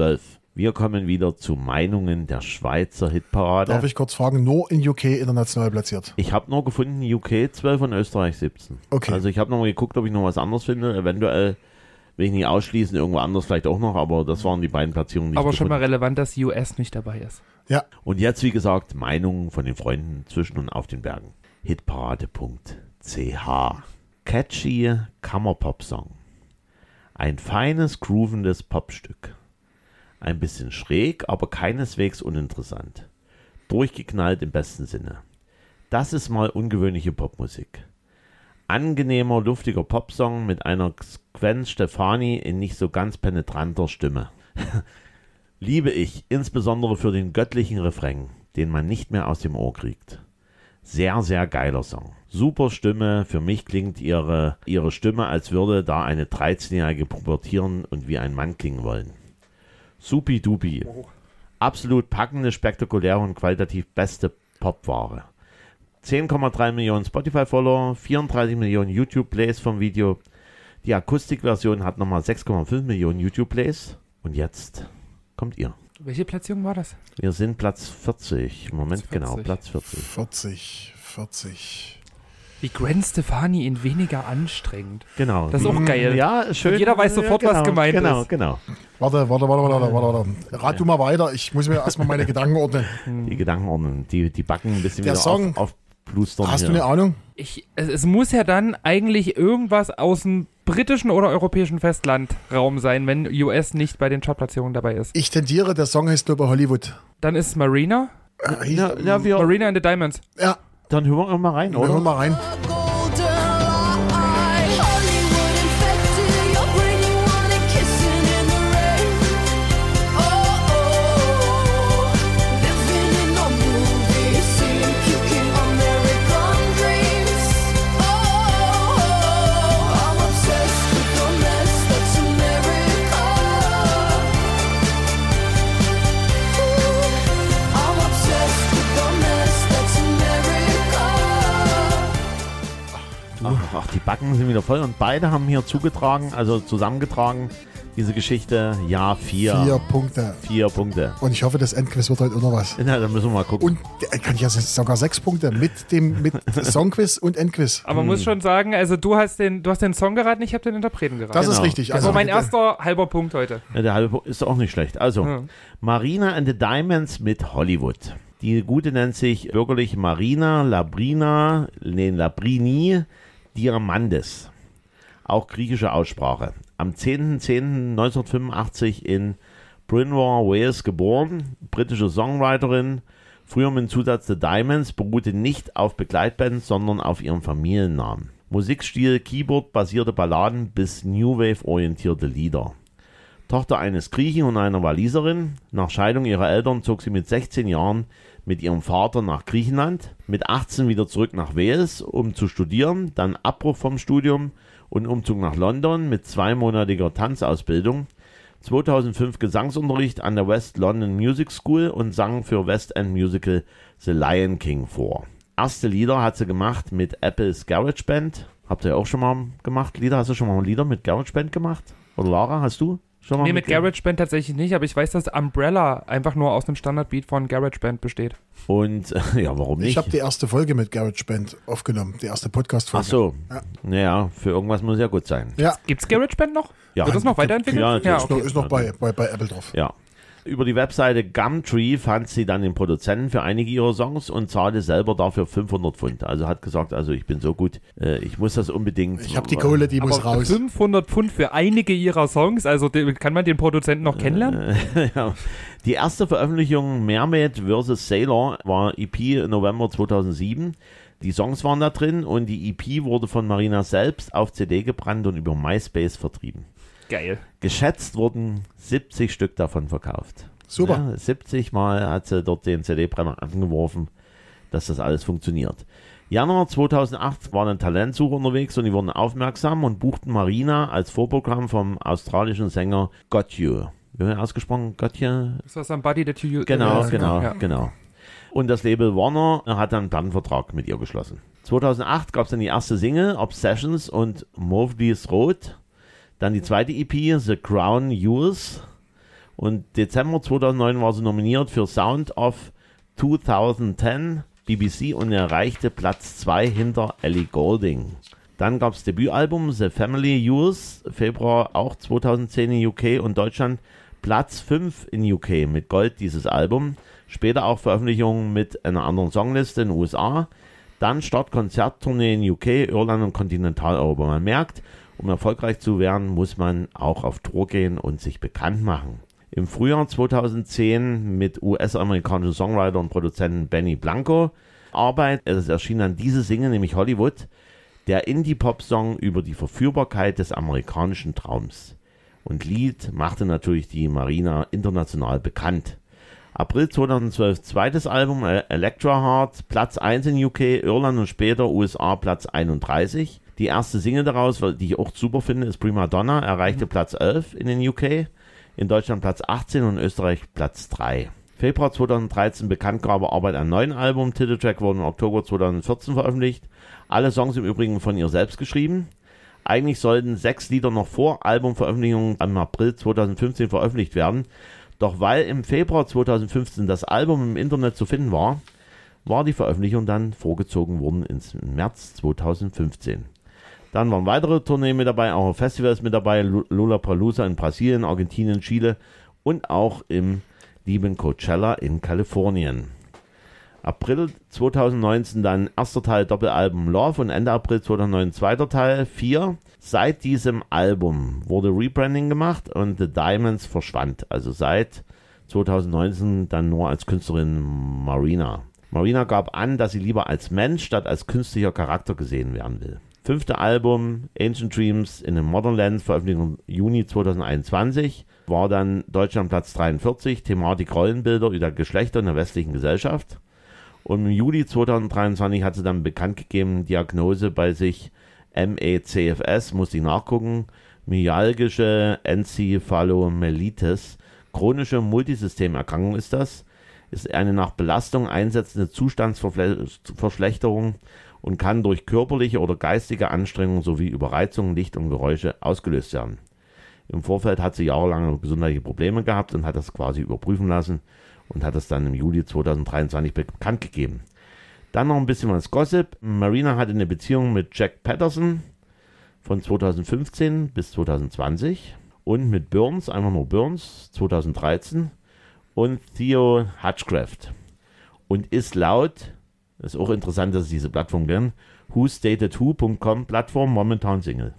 Wir kommen wieder zu Meinungen der Schweizer Hitparade. Darf ich kurz fragen, nur in U K international platziert? Ich habe nur gefunden U K zwölf und Österreich siebzehn. Okay. Also ich habe noch mal geguckt, ob ich noch was anderes finde. Eventuell will ich nicht ausschließen, irgendwo anders vielleicht auch noch, aber das waren die beiden Platzierungen, die Aber ich schon mal gefunden relevant, dass U S nicht dabei ist. Ja, Und jetzt, wie gesagt, Meinungen von den Freunden zwischen und auf den Bergen. Hitparade punkt c h. Catchy Kammerpop-Song. Ein feines, groovendes Popstück. Ein bisschen schräg, aber keineswegs uninteressant. Durchgeknallt im besten Sinne. Das ist mal ungewöhnliche Popmusik. Angenehmer, luftiger Popsong mit einer Gwen Stefani in nicht so ganz penetranter Stimme. Liebe ich, insbesondere für den göttlichen Refrain, den man nicht mehr aus dem Ohr kriegt. Sehr, sehr geiler Song. Super Stimme, für mich klingt ihre, ihre Stimme, als würde da eine dreizehnjährige pubertieren und wie ein Mann klingen wollen. Supi-dupi. Absolut packende, spektakuläre und qualitativ beste Popware. zehn Komma drei Millionen Spotify-Follower, vierunddreißig Millionen YouTube-Plays vom Video. Die Akustikversion hat nochmal sechs Komma fünf Millionen YouTube-Plays. Und jetzt kommt ihr. Welche Platzierung war das? Wir sind Platz vierzig. Moment, Platz genau, vierzig. Platz vierzig. vierzig, vierzig. Wie Gwen Stefani in weniger anstrengend. Genau. Das ist auch geil. Ja, schön. Und jeder weiß sofort, ja, genau, was gemeint genau, ist. Genau, Warte, warte, warte, warte, warte, warte. Rat du mal weiter, ich muss mir erstmal meine Gedanken ordnen. genau. Die Gedanken ordnen. Die, die backen ein bisschen Der wieder Song- auf, aufplustern. Hast du hier. eine Ahnung? Ich, es, es muss ja dann eigentlich irgendwas aus dem britischen oder europäischen Festlandraum sein, wenn U S nicht bei den Chartplatzierungen dabei ist. Ich tendiere, der Song heißt nur bei Hollywood. Dann ist es Marina. Äh, hieß- Ja, ja, wir, Marina and the Diamonds. ja, dann hören wir mal rein, wir hören oder? mal rein. Ach, ach, die Backen sind wieder voll und beide haben hier zugetragen, also zusammengetragen, diese Geschichte, ja, vier. Vier Punkte. Vier Punkte. Und ich hoffe, das Endquiz wird heute auch noch was. Na, dann müssen wir mal gucken. Und äh, kann ich ja sogar sechs Punkte mit dem mit Songquiz und Endquiz. Aber man muss schon sagen, also du hast den, du hast den Song geraten, ich habe den Interpreten geraten. Das Genau. ist richtig. Das war Also, mein erster halber Punkt heute. Ja, der halbe ist auch nicht schlecht. Also, Ja. Marina and the Diamonds mit Hollywood. Die gute nennt sich bürgerlich Marina Labrina, nee, Labrini Diamandis. Auch griechische Aussprache. Am zehnten zehnten neunzehnhundertfünfundachtzig in Brynmore, Wales geboren. Britische Songwriterin. Früher mit dem Zusatz The Diamonds, beruhte nicht auf Begleitband, sondern auf ihrem Familiennamen. Musikstil Keyboard-basierte Balladen bis New Wave-orientierte Lieder. Tochter eines Griechen und einer Waliserin. Nach Scheidung ihrer Eltern zog sie mit sechzehn Jahren mit ihrem Vater nach Griechenland, mit achtzehn wieder zurück nach Wales, um zu studieren, dann Abbruch vom Studium und Umzug nach London mit zweimonatiger Tanzausbildung, zweitausendfünf Gesangsunterricht an der West London Music School und sang für West End Musical The Lion King vor. Erste Lieder hat sie gemacht mit Apples GarageBand. Habt ihr auch schon mal gemacht, Lieder? Hast du schon mal Lieder mit GarageBand gemacht? Oder Lara, hast du? Schon mal Nee, mit GarageBand tatsächlich nicht, aber ich weiß, dass Umbrella einfach nur aus dem Standardbeat von GarageBand besteht. Und ja, warum nicht? ich habe die erste Folge mit GarageBand aufgenommen, die erste Podcast-Folge. Ach so. Ja. Naja, für irgendwas muss ja gut sein. Ja, Gibt's GarageBand noch? Ja. Wird das noch weiterentwickelt? Ja, natürlich. ist noch, ist noch bei, bei, bei Apple drauf. Ja. Über die Webseite Gumtree fand sie dann den Produzenten für einige ihrer Songs und zahlte selber dafür fünfhundert Pfund. Also hat gesagt, also ich bin so gut, äh, ich muss das unbedingt. Ich habe die Kohle, die muss Aber raus. fünfhundert Pfund für einige ihrer Songs, also de- kann man den Produzenten noch kennenlernen? Ja. Die erste Veröffentlichung Mermaid versus. Sailor war E P November zweitausendsieben. Die Songs waren da drin und die E P wurde von Marina selbst auf C D gebrannt und über MySpace vertrieben. Geil. Geschätzt wurden siebzig Stück davon verkauft. Super. Ja, siebzig Mal hat sie dort den C D-Brenner angeworfen, dass das alles funktioniert. Januar zweitausendacht war ein Talentsucher unterwegs und die wurden aufmerksam und buchten Marina als Vorprogramm vom australischen Sänger Gotye. Wie wird er ausgesprochen? Gotye? Ist das Somebody that you... Genau, äh, genau, ja. genau. Und das Label Warner hat dann einen Plattenvertrag mit ihr geschlossen. zweitausendacht gab es dann die erste Single, Obsessions und Mauve Road. Dann die zweite E P, The Crown Jewels. Und Dezember zweitausendneun war sie nominiert für Sound of zweitausendzehn B B C und erreichte Platz zwei hinter Ellie Goulding. Dann gab es Debütalbum The Family Yours, Februar auch zweitausendzehn in U K und Deutschland Platz fünf in U K mit Gold dieses Album. Später auch Veröffentlichungen mit einer anderen Songliste in den U S A. Dann Start-Konzerttournee in U K, Irland und Kontinentaleuropa. Man merkt, um erfolgreich zu werden, muss man auch auf Tour gehen und sich bekannt machen. Im Frühjahr zweitausendzehn mit U S-amerikanischen Songwriter und Produzenten Benny Blanco Arbeit. Es erschien dann diese Single, nämlich Hollywood, der Indie-Pop-Song über die Verführbarkeit des amerikanischen Traums. Und Lied machte natürlich die Marina international bekannt. April zweitausendzwölf zweites Album Electra Heart, Platz eins in U K, Irland und später U S A Platz einunddreißig. Die erste Single daraus, die ich auch super finde, ist Prima Donna, erreichte mhm. Platz elf in den U K, in Deutschland Platz achtzehn und Österreich Platz drei. Februar zweitausenddreizehn Bekanntgabe Arbeit an neuen Album, Titeltrack wurde im Oktober zweitausendvierzehn veröffentlicht. Alle Songs im Übrigen von ihr selbst geschrieben. Eigentlich sollten sechs Lieder noch vor Albumveröffentlichung im April zweitausendfünfzehn veröffentlicht werden. Doch weil im Februar zweitausendfünfzehn das Album im Internet zu finden war, war die Veröffentlichung dann vorgezogen worden ins März zweitausendfünfzehn. Dann waren weitere Tourneen mit dabei, auch Festivals mit dabei, Lollapalooza in Brasilien, Argentinien, Chile und auch im lieben Coachella in Kalifornien. April zweitausendneunzehn dann erster Teil Doppelalbum Love und Ende April zweitausendneun zweiter Teil vier. Seit diesem Album wurde Rebranding gemacht und The Diamonds verschwand. Also seit zweitausendneunzehn dann nur als Künstlerin Marina. Marina gab an, dass sie lieber als Mensch statt als künstlicher Charakter gesehen werden will. Fünfte Album Ancient Dreams in the Modern Land, Veröffentlichung im Juni zweitausendeinundzwanzig, war dann Deutschland Platz dreiundvierzig, Thematik Rollenbilder über Geschlechter in der westlichen Gesellschaft. Und im Juli zweitausenddreiundzwanzig hat sie dann bekannt gegeben, Diagnose bei sich M E C F S, muss ich nachgucken, myalgische Enzephalomyelitis, chronische Multisystemerkrankung ist das, ist eine nach Belastung einsetzende Zustandsverschlechterung und kann durch körperliche oder geistige Anstrengungen sowie Überreizung, Licht und Geräusche ausgelöst werden. Im Vorfeld hat sie jahrelang gesundheitliche Probleme gehabt und hat das quasi überprüfen lassen und hat das dann im Juli zweitausenddreiundzwanzig bekannt gegeben. Dann noch ein bisschen was Gossip. Marina hatte eine Beziehung mit Jack Patterson von zweitausendfünfzehn bis zweitausendzwanzig und mit Burns, einfach nur Burns, zweitausenddreizehn und Theo Hutchcraft und ist laut, das ist auch interessant, dass es diese Plattform gibt, who stated who punkt com Plattform momentan Single.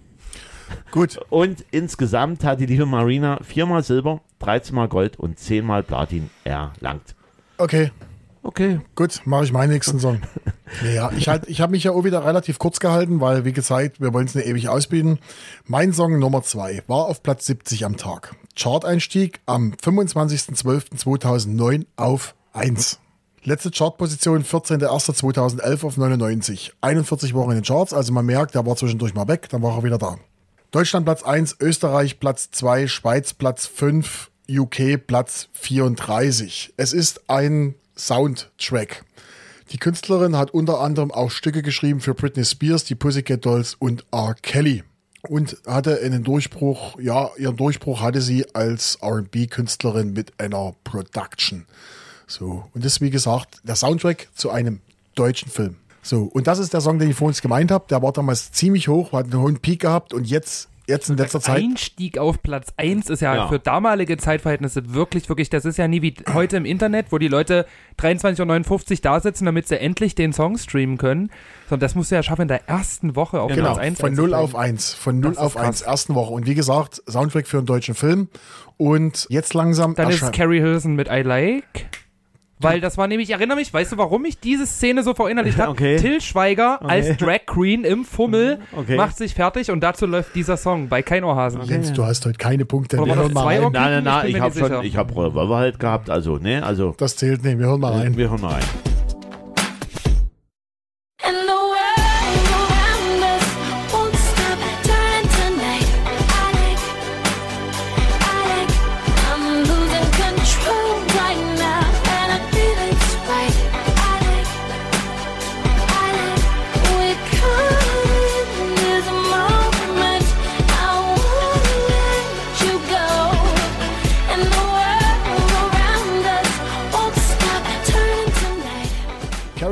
Gut. Und insgesamt hat die liebe Marina viermal Silber, dreizehn Mal Gold und zehn Mal Platin erlangt. Okay. Okay. Gut, mache ich meinen nächsten Song. Naja, ich, halt, ich habe mich ja auch wieder relativ kurz gehalten, weil, wie gesagt, wir wollen es nicht ewig ausbieten. Mein Song Nummer zwei war auf Platz siebzig am Tag. Chart-Einstieg am fünfundzwanzigster zwölfter zweitausendneun auf eins. Letzte Chartposition vierzehnter erster zweitausendelf auf neunundneunzig. einundvierzig Wochen in den Charts, also man merkt, der war zwischendurch mal weg, dann war er wieder da. Deutschland Platz eins, Österreich Platz zwei, Schweiz Platz fünf, U K Platz vierunddreißig. Es ist ein Soundtrack. Die Künstlerin hat unter anderem auch Stücke geschrieben für Britney Spears, die Pussycat Dolls und R. Kelly. Und hatte einen Durchbruch, ja, ihren Durchbruch hatte sie als R and B-Künstlerin mit einer Production. So, und das ist, wie gesagt, der Soundtrack zu einem deutschen Film. So, und das ist der Song, den ich vorhin gemeint habe. Der war damals ziemlich hoch, hat einen hohen Peak gehabt und jetzt, jetzt in letzter Zeit. Einstieg auf Platz eins ist ja, ja für damalige Zeitverhältnisse wirklich, wirklich, das ist ja nie wie heute im Internet, wo die Leute dreiundzwanzig Uhr neunundfünfzig da sitzen, damit sie endlich den Song streamen können. Sondern das musst du ja schaffen in der ersten Woche auf genau, Platz eins. Von null auf eins. Von null auf eins, ersten Woche. Und wie gesagt, Soundtrack für einen deutschen Film. Und jetzt langsam. Dann ist Carrie Hilson mit I Like. Weil das war nämlich, ich erinnere mich, weißt du, warum ich diese Szene so verinnerlicht habe? Okay. Till Schweiger okay. als Drag Queen im Fummel okay. macht sich fertig und dazu läuft dieser Song bei Kein Ohrhasen. Okay. Jens, du hast heute keine Punkte. Wir hören mal rein. Nein, nein, nein, ich, ich habe schon, sicher. ich habe Revolver halt gehabt, also, ne, also. Das zählt nicht, wir hören mal rein. Wir hören mal rein. And the world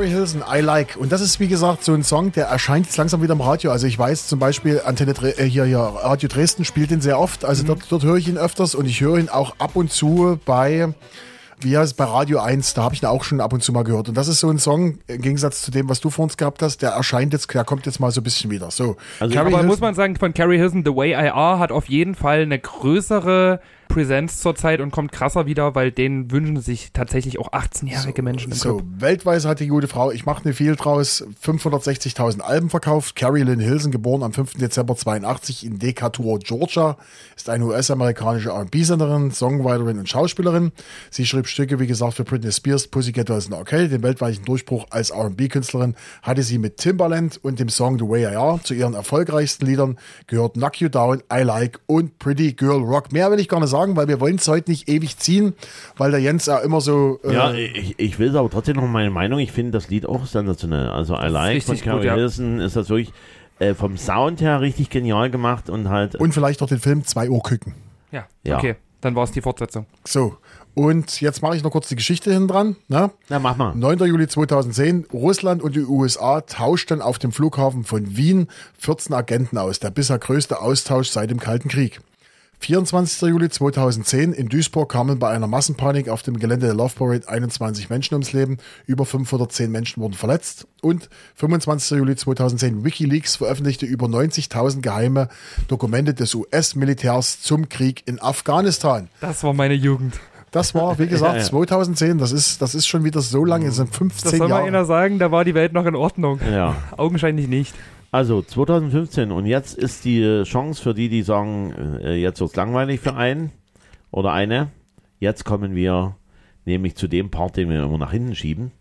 Carrie Hilson, I Like. Und das ist, wie gesagt, so ein Song, der erscheint jetzt langsam wieder im Radio. Also ich weiß zum Beispiel, Antenne Dre- äh, hier, hier, Radio Dresden spielt ihn sehr oft. Also mhm. dort, dort höre ich ihn öfters und ich höre ihn auch ab und zu bei... Wie heißt es, bei Radio eins, da habe ich ihn auch schon ab und zu mal gehört. Und das ist so ein Song, im Gegensatz zu dem, was du vor uns gehabt hast, der erscheint jetzt, der kommt jetzt mal so ein bisschen wieder. So, also aber Hilson, muss man sagen, von Carrie Hilson, The Way I Are hat auf jeden Fall eine größere Präsenz zurzeit und kommt krasser wieder, weil den wünschen sich tatsächlich auch achtzehnjährige so, Menschen im So, Club. weltweit hat die gute Frau, ich mache nicht viel draus, fünfhundertsechzigtausend Alben verkauft. Carrie Lynn Hilson, geboren am fünften Dezember zweiundachtzig in Decatur, Georgia, ist eine U S-amerikanische R und B-Sängerin, Songwriterin und Schauspielerin. Sie schrieb Stücke, wie gesagt, für Britney Spears, Pussycat Dolls und R. Kelly. Den weltweiten Durchbruch als R und B-Künstlerin hatte sie mit Timbaland und dem Song The Way I Are. Zu ihren erfolgreichsten Liedern gehört Knock You Down, I Like und Pretty Girl Rock. Mehr will ich gar nicht sagen, weil wir wollen es heute nicht ewig ziehen, weil der Jens ja immer so... Äh ja, ich, ich will aber trotzdem noch meine Meinung. Ich finde das Lied auch sensationell. Also I Like von Carrie Hilson ist das wirklich äh, vom Sound her richtig genial gemacht und halt... Und vielleicht noch den Film Zwei Uhr Küken. Ja, ja. Okay. Dann war es die Fortsetzung. So, und jetzt mache ich noch kurz die Geschichte hinten dran. Ne? Ja, mach mal. neunter Juli zweitausendzehn, Russland und die U S A tauschten auf dem Flughafen von Wien vierzehn Agenten aus. Der bisher größte Austausch seit dem Kalten Krieg. vierundzwanzigster Juli zweitausendzehn, in Duisburg kamen bei einer Massenpanik auf dem Gelände der Love Parade einundzwanzig Menschen ums Leben. Über fünfhundertzehn Menschen wurden verletzt. Und fünfundzwanzigster Juli zweitausendzehn, WikiLeaks veröffentlichte über neunzigtausend geheime Dokumente des U S-Militärs zum Krieg in Afghanistan. Das war meine Jugend. Das war, wie gesagt, ja, ja. zweitausendzehn. Das ist, das ist schon wieder so lange, es sind fünfzehn Jahre. Das soll mal einer sagen, da war die Welt noch in Ordnung. Ja. Augenscheinlich nicht. Also zweitausendfünfzehn und jetzt ist die Chance für die, die sagen, äh, jetzt wird es langweilig für einen oder eine. Jetzt kommen wir nämlich zu dem Part, den wir immer nach hinten schieben,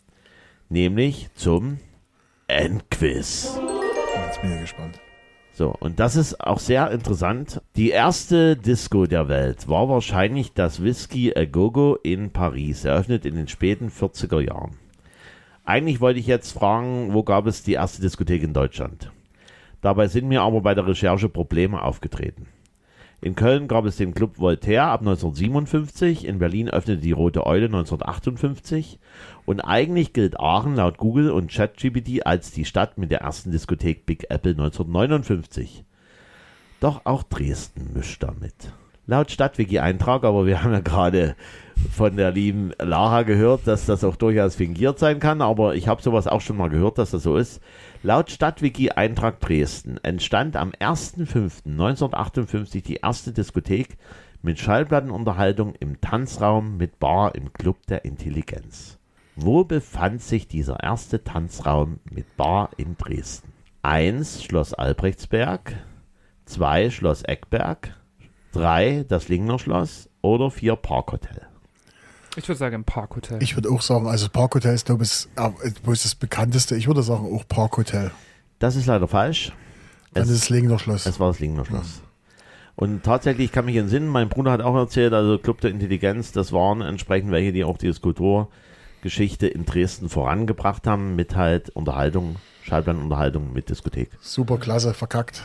nämlich zum Endquiz. Jetzt bin ich gespannt. So, und das ist auch sehr interessant. Die erste Disco der Welt war wahrscheinlich das Whisky A Go-Go in Paris, eröffnet in den späten vierziger Jahren. Eigentlich wollte ich jetzt fragen, wo gab es die erste Diskothek in Deutschland? Dabei sind mir aber bei der Recherche Probleme aufgetreten. In Köln gab es den Club Voltaire ab neunzehnhundertsiebenundfünfzig, in Berlin öffnete die Rote Eule neunzehnhundertachtundfünfzig und eigentlich gilt Aachen laut Google und ChatGPT als die Stadt mit der ersten Diskothek Big Apple neunzehnhundertneunundfünfzig. Doch auch Dresden mischt damit. Laut Stadtwiki-Eintrag, aber wir haben ja gerade von der lieben Lara gehört, dass das auch durchaus fingiert sein kann, aber ich habe sowas auch schon mal gehört, dass das so ist. Laut Stadtwiki-Eintrag Dresden entstand am erster fünfter neunzehnhundertachtundfünfzig die erste Diskothek mit Schallplattenunterhaltung im Tanzraum mit Bar im Club der Intelligenz. Wo befand sich dieser erste Tanzraum mit Bar in Dresden? eins Schloss Albrechtsberg, zwei Schloss Eckberg, drei das Lingner Schloss oder vier Parkhotel. Ich würde sagen Parkhotel. Ich würde auch sagen, also Parkhotel ist, glaube ich, das, das bekannteste. Ich würde sagen auch Parkhotel. Das ist leider falsch. Dann es, ist das Lingner Schloss. Es war das Lingner Schloss. Ja. Und tatsächlich, ich kann mich entsinnen, mein Bruder hat auch erzählt, also Club der Intelligenz, das waren entsprechend welche, die auch die Kulturgeschichte in Dresden vorangebracht haben, mit halt Unterhaltung, Schallplattenunterhaltung mit Diskothek. Super klasse, verkackt.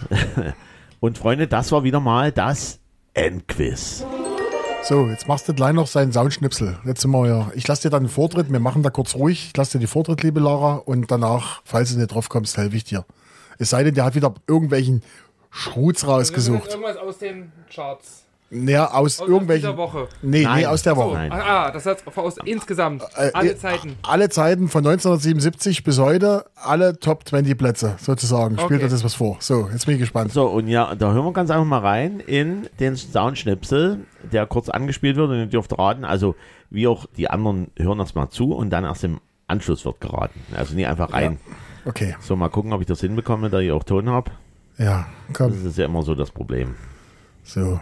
Und Freunde, das war wieder mal das Endquiz. So, jetzt machst du gleich noch seinen Soundschnipsel. Jetzt sind wir ja. Ich lasse dir dann den Vortritt, wir machen da kurz ruhig. Ich lasse dir die Vortritt, liebe Lara, und danach, falls du nicht drauf kommst, helfe ich dir. Es sei denn, der hat wieder irgendwelchen Schmutz rausgesucht. Irgendwas aus den Charts. Naja, aus, aus irgendwelchen. Aus der Woche. Nee, Nein. nee, aus der Woche. So, ah, das heißt aus insgesamt. Äh, alle Zeiten. Alle Zeiten von neunzehnhundertsiebenundsiebzig bis heute, alle Top zwanzig Plätze sozusagen. Spielt Okay. euch das was vor. So, jetzt bin ich gespannt. So, und ja, da hören wir ganz einfach mal rein in den Soundschnipsel, der kurz angespielt wird und ihr dürft raten, also wie auch die anderen hören das mal zu und dann erst im Anschluss wird geraten. Also nie einfach rein. Ja. Okay. So, mal gucken, ob ich das hinbekomme, da ich auch Ton habe. Ja, komm. Das ist ja immer so das Problem. So.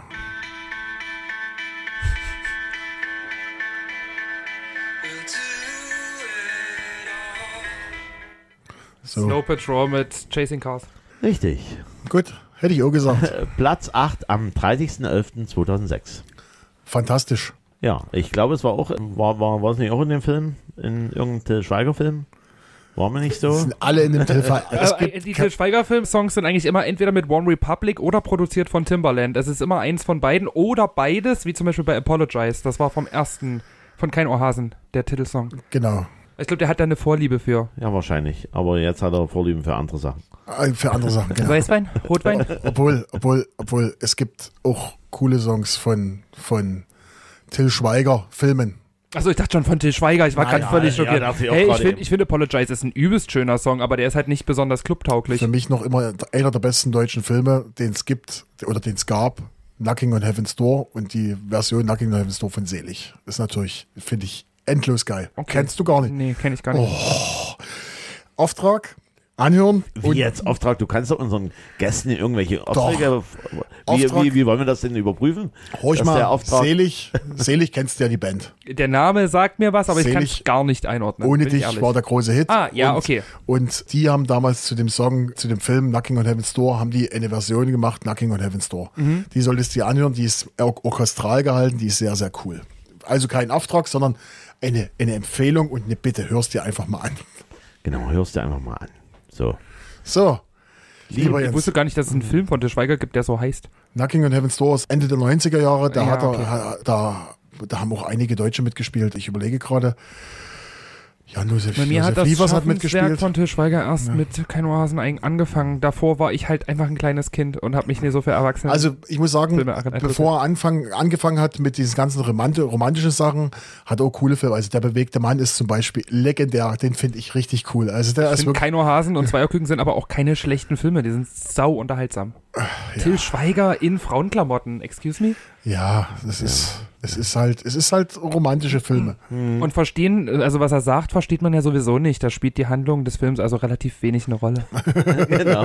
So. Snow Patrol mit Chasing Cars. Richtig. Gut, hätte ich auch gesagt. Platz acht am dreißigster elfter zweitausendsechs. Fantastisch. Ja, ich glaube, es war auch, war, war, war es nicht auch in dem Film? In irgendeinem Schweiger-Film? War mir nicht so? Das sind alle in dem Telefon. Äh, die Til Schweiger-Film-Songs sind eigentlich immer entweder mit One Republic oder produziert von Timbaland. Es ist immer eins von beiden oder beides, wie zum Beispiel bei Apologize. Das war vom ersten, von Kein Ohrhasen, der Titelsong. Genau. Ich glaube, der hat da eine Vorliebe für. Ja, wahrscheinlich. Aber jetzt hat er Vorlieben für andere Sachen. Äh, Für andere Sachen, genau. Weißwein? Rotwein? Obwohl, obwohl, obwohl, es gibt auch coole Songs von, von Till Schweiger Filmen. Achso, ich dachte schon von Til Schweiger, ich war Nein, gerade völlig ja, schockiert. ja, dachte ich auch hey, ich gerade finde eben. ich find Apologize ist ein übelst schöner Song, aber der ist halt nicht besonders clubtauglich. Für mich noch immer einer der besten deutschen Filme, den es gibt oder den es gab. Knocking on Heaven's Door und die Version Knocking on Heaven's Door von Selig. Ist natürlich, finde ich, endlos geil. Okay. Kennst du gar nicht. Nee, kenne ich gar nicht. Auftrag, anhören. Wie und jetzt Auftrag? Du kannst doch unseren Gästen irgendwelche Aufträge. Wie, Auftrag. wie, wie wollen wir das denn überprüfen? Ruhig Dass mal, der Auftrag, Selig, Selig kennst du ja die Band. Der Name sagt mir was, aber ich kann es Selig. gar nicht einordnen. Ohne bin ich dich ehrlich. war der große Hit. Ah, ja, und, okay. Und die haben damals zu dem Song, zu dem Film Knocking on Heaven's Door, haben die eine Version gemacht, Knocking on Heaven's Door. Mhm. Die solltest du dir anhören, die ist or- orchestral gehalten, die ist sehr, sehr cool. Also kein Auftrag, sondern eine, eine Empfehlung und eine Bitte, hörst dir einfach mal an. Genau, hörst dir einfach mal an. So. So, lieber Ich Jens, wusste gar nicht, dass es einen Film von Til Schweiger gibt, der so heißt. Knocking on Heaven's Door ist Ende der neunziger Jahre, da, Ja, hat er, okay. ha- da, da haben auch einige Deutsche mitgespielt. Ich überlege gerade, Jan Josef, Bei mir Josef hat das Liefers hat Schaffenswerk mitgespielt. von Til Schweiger erst Ja. mit Kein Ohrhasen eigentlich angefangen. Davor war ich halt einfach ein kleines Kind und habe mich nicht so für Erwachsene. Also ich muss sagen, Filme interessiert. bevor er anfang, angefangen hat mit diesen ganzen romanti- romantischen Sachen, hat er auch coole Filme. Also Der bewegte Mann ist zum Beispiel legendär, den finde ich richtig cool. Also der ich ist finde, wirklich, Kein Ohrhasen und Zweierküken sind aber auch keine schlechten Filme. Die sind sau unterhaltsam. Til Schweiger in Frauenklamotten, excuse me? ja, das ist, es ist halt, es ist halt romantische Filme. Und verstehen, also was er sagt, versteht man ja sowieso nicht. Da spielt die Handlung des Films also relativ wenig eine Rolle. Genau.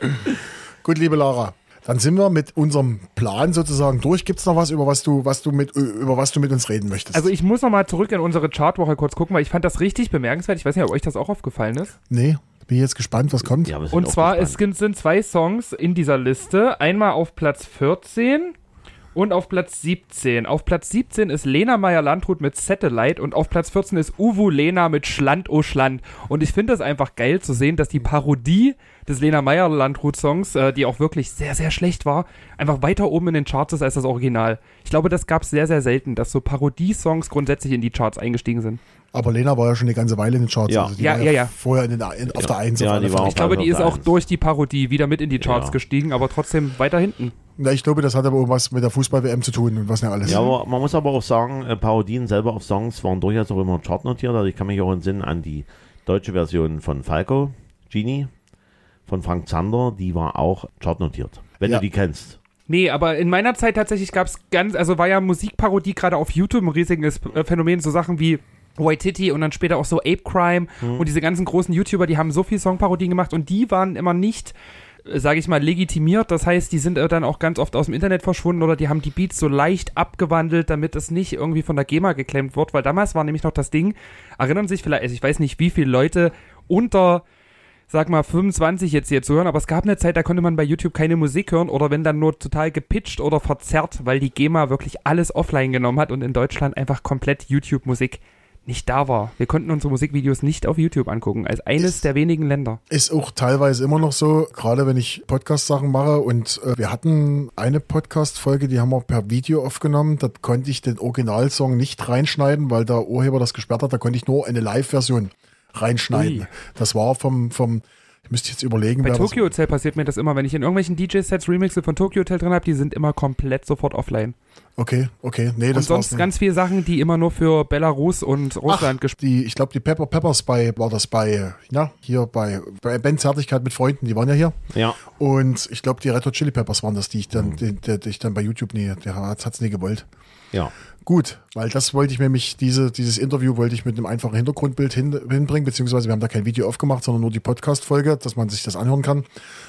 Gut, liebe Lara, dann sind wir mit unserem Plan sozusagen durch. Gibt's noch was, über was du, was du mit, über was du mit uns reden möchtest? Also ich muss noch mal zurück in unsere Chartwoche kurz gucken, weil ich fand das richtig bemerkenswert. Ich weiß nicht, ob euch das auch aufgefallen ist. nee, bin jetzt gespannt, was kommt. Ja, wir sind Und auch zwar, gespannt. es gibt- sind zwei Songs in dieser Liste. Einmal auf Platz vierzehn und auf Platz siebzehn. Auf Platz siebzehn ist Lena Meyer-Landrut mit Satellite und auf Platz vierzehn ist Uwu Lena mit Schland o Schland. Und ich finde es einfach geil zu sehen, dass die Parodie des Lena Meyer-Landrut-Songs, äh, die auch wirklich sehr, sehr schlecht war, einfach weiter oben in den Charts ist als das Original. Ich glaube, das gab es sehr, sehr selten, dass so Parodie-Songs grundsätzlich in die Charts eingestiegen sind. Aber Lena war ja schon eine ganze Weile in den Charts. Ja. Also die Ja, war ja, ja. Vorher in den, in, auf der Eins. Ja, auf alle die war Fälle. auch Ich glaube, die ist auf der auch Eins. durch die Parodie wieder mit in die Charts Ja. gestiegen, aber trotzdem weiter hinten. Ja, ich glaube, das hat aber irgendwas mit der Fußball-W M zu tun und was nicht alles. Ja, aber man muss aber auch sagen, äh, Parodien selber auf Songs waren durchaus auch immer chartnotiert. Also ich kann mich auch entsinnen an die deutsche Version von Falco, Genie, von Frank Zander, die war auch chartnotiert. Wenn Ja. du die kennst. Nee, aber in meiner Zeit tatsächlich gab es ganz, also war ja Musikparodie gerade auf YouTube ein riesiges äh, Phänomen, so Sachen wie Waititi und dann später auch so Ape Crime und diese ganzen großen YouTuber, die haben so viel Songparodien gemacht und die waren immer nicht, sage ich mal, legitimiert. Das heißt, die sind äh, dann auch ganz oft aus dem Internet verschwunden oder die haben die Beats so leicht abgewandelt, damit es nicht irgendwie von der GEMA geklemmt wird, weil damals war nämlich noch das Ding, erinnern sich vielleicht, also ich weiß nicht, wie viele Leute unter, sag mal, fünfundzwanzig jetzt hier zu hören, aber es gab eine Zeit, da konnte man bei YouTube keine Musik hören oder wenn dann nur total gepitcht oder verzerrt, weil die GEMA wirklich alles offline genommen hat und in Deutschland einfach komplett YouTube-Musik nicht da war. Wir konnten unsere Musikvideos nicht auf YouTube angucken, als eines Ist- der wenigen Länder. Ist auch teilweise immer noch so, gerade wenn ich Podcast-Sachen mache und äh, wir hatten eine Podcast-Folge, die haben wir per Video aufgenommen, da konnte ich den Originalsong nicht reinschneiden, weil der Urheber das gesperrt hat, da konnte ich nur eine Live-Version reinschneiden. Ui. Das war vom, vom, ich müsste jetzt überlegen, Bei wer das- Tokyo Hotel passiert mir das immer, wenn ich in irgendwelchen D J-Sets Remixe von Tokyo Hotel drin habe, die sind immer komplett sofort offline. Okay, okay, nee, Und das war's sonst nicht. ganz viele Sachen, die immer nur für Belarus und Russland Ach, gespielt die, ich glaube, die Pepper Peppers bei, war das bei, ja, hier bei, bei Ben Zärtlichkeit mit Freunden, die waren ja hier. Ja. Und ich glaube, die Red Hot Chili Peppers waren das, die ich dann, die, die, die ich dann bei YouTube nie, der hat es nie gewollt. Ja. Gut, weil das wollte ich nämlich, diese, dieses Interview wollte ich mit einem einfachen Hintergrundbild hin, hinbringen, beziehungsweise wir haben da kein Video aufgemacht, sondern nur die Podcast-Folge, dass man sich das anhören kann.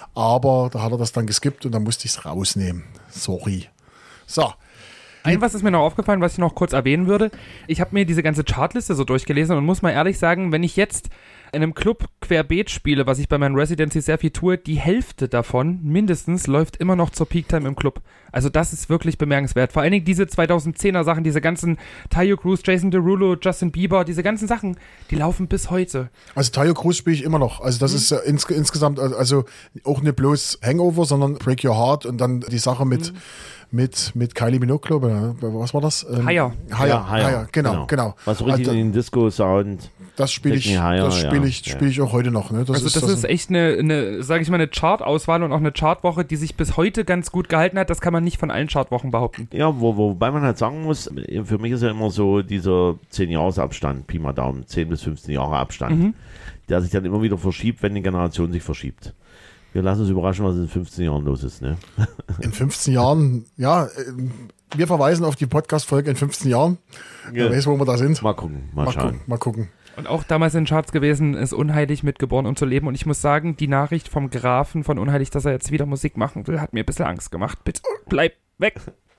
Aber da hat er das dann geskippt und dann musste ich es rausnehmen. Sorry. So, Ein was ist mir noch aufgefallen, was ich noch kurz erwähnen würde. Ich habe mir diese ganze Chartliste so durchgelesen und muss mal ehrlich sagen, wenn ich jetzt in einem Club querbeet spiele, was ich bei meinen Residencies sehr viel tue, die Hälfte davon mindestens läuft immer noch zur Peaktime im Club. Also das ist wirklich bemerkenswert. Vor allen Dingen diese zweitausendzehner Sachen, diese ganzen Tayo Cruz, Jason Derulo, Justin Bieber, diese ganzen Sachen, die laufen bis heute. also Tayo Cruz spiele ich immer noch. Also das ist ja ins, insgesamt, also auch nicht bloß Hangover, sondern Break Your Heart und dann die Sache mit, mit, mit Kylie Minogue, glaube ich. Was war das? Ähm, Higher. Higher, Ja, Higher, genau, genau. Was so richtig Also, in den Disco-Sound. Das spiele ich, Take Me Higher, das spiele ja. ich, spiel ich auch heute noch. Ne? Das also ist, das, das ist echt eine, eine sage ich mal, eine Chart-Auswahl und auch eine Chartwoche, die sich bis heute ganz gut gehalten hat. Das kann man nicht von allen Chartwochen behaupten. Ja, wo, wobei man halt sagen muss, für mich ist ja immer so dieser zehn-Jahres-Abstand, Pi mal Daumen, zehn bis fünfzehn Jahre Abstand, Mhm. der sich dann immer wieder verschiebt, wenn die Generation sich verschiebt. Wir lassen uns überraschen, was in fünfzehn Jahren los ist. Ne? in fünfzehn Jahren, ja, äh, wir verweisen auf die Podcast-Folge in fünfzehn Jahren. Ja. Wer weiß, wo wir da sind. Mal gucken, mal, Mal schauen. gucken, mal gucken. Und auch damals in den Charts gewesen, ist Unheilig mit Geboren um zu leben. Und ich muss sagen, die Nachricht vom Grafen von Unheilig, dass er jetzt wieder Musik machen will, hat mir ein bisschen Angst gemacht. Bitte, bleib weg.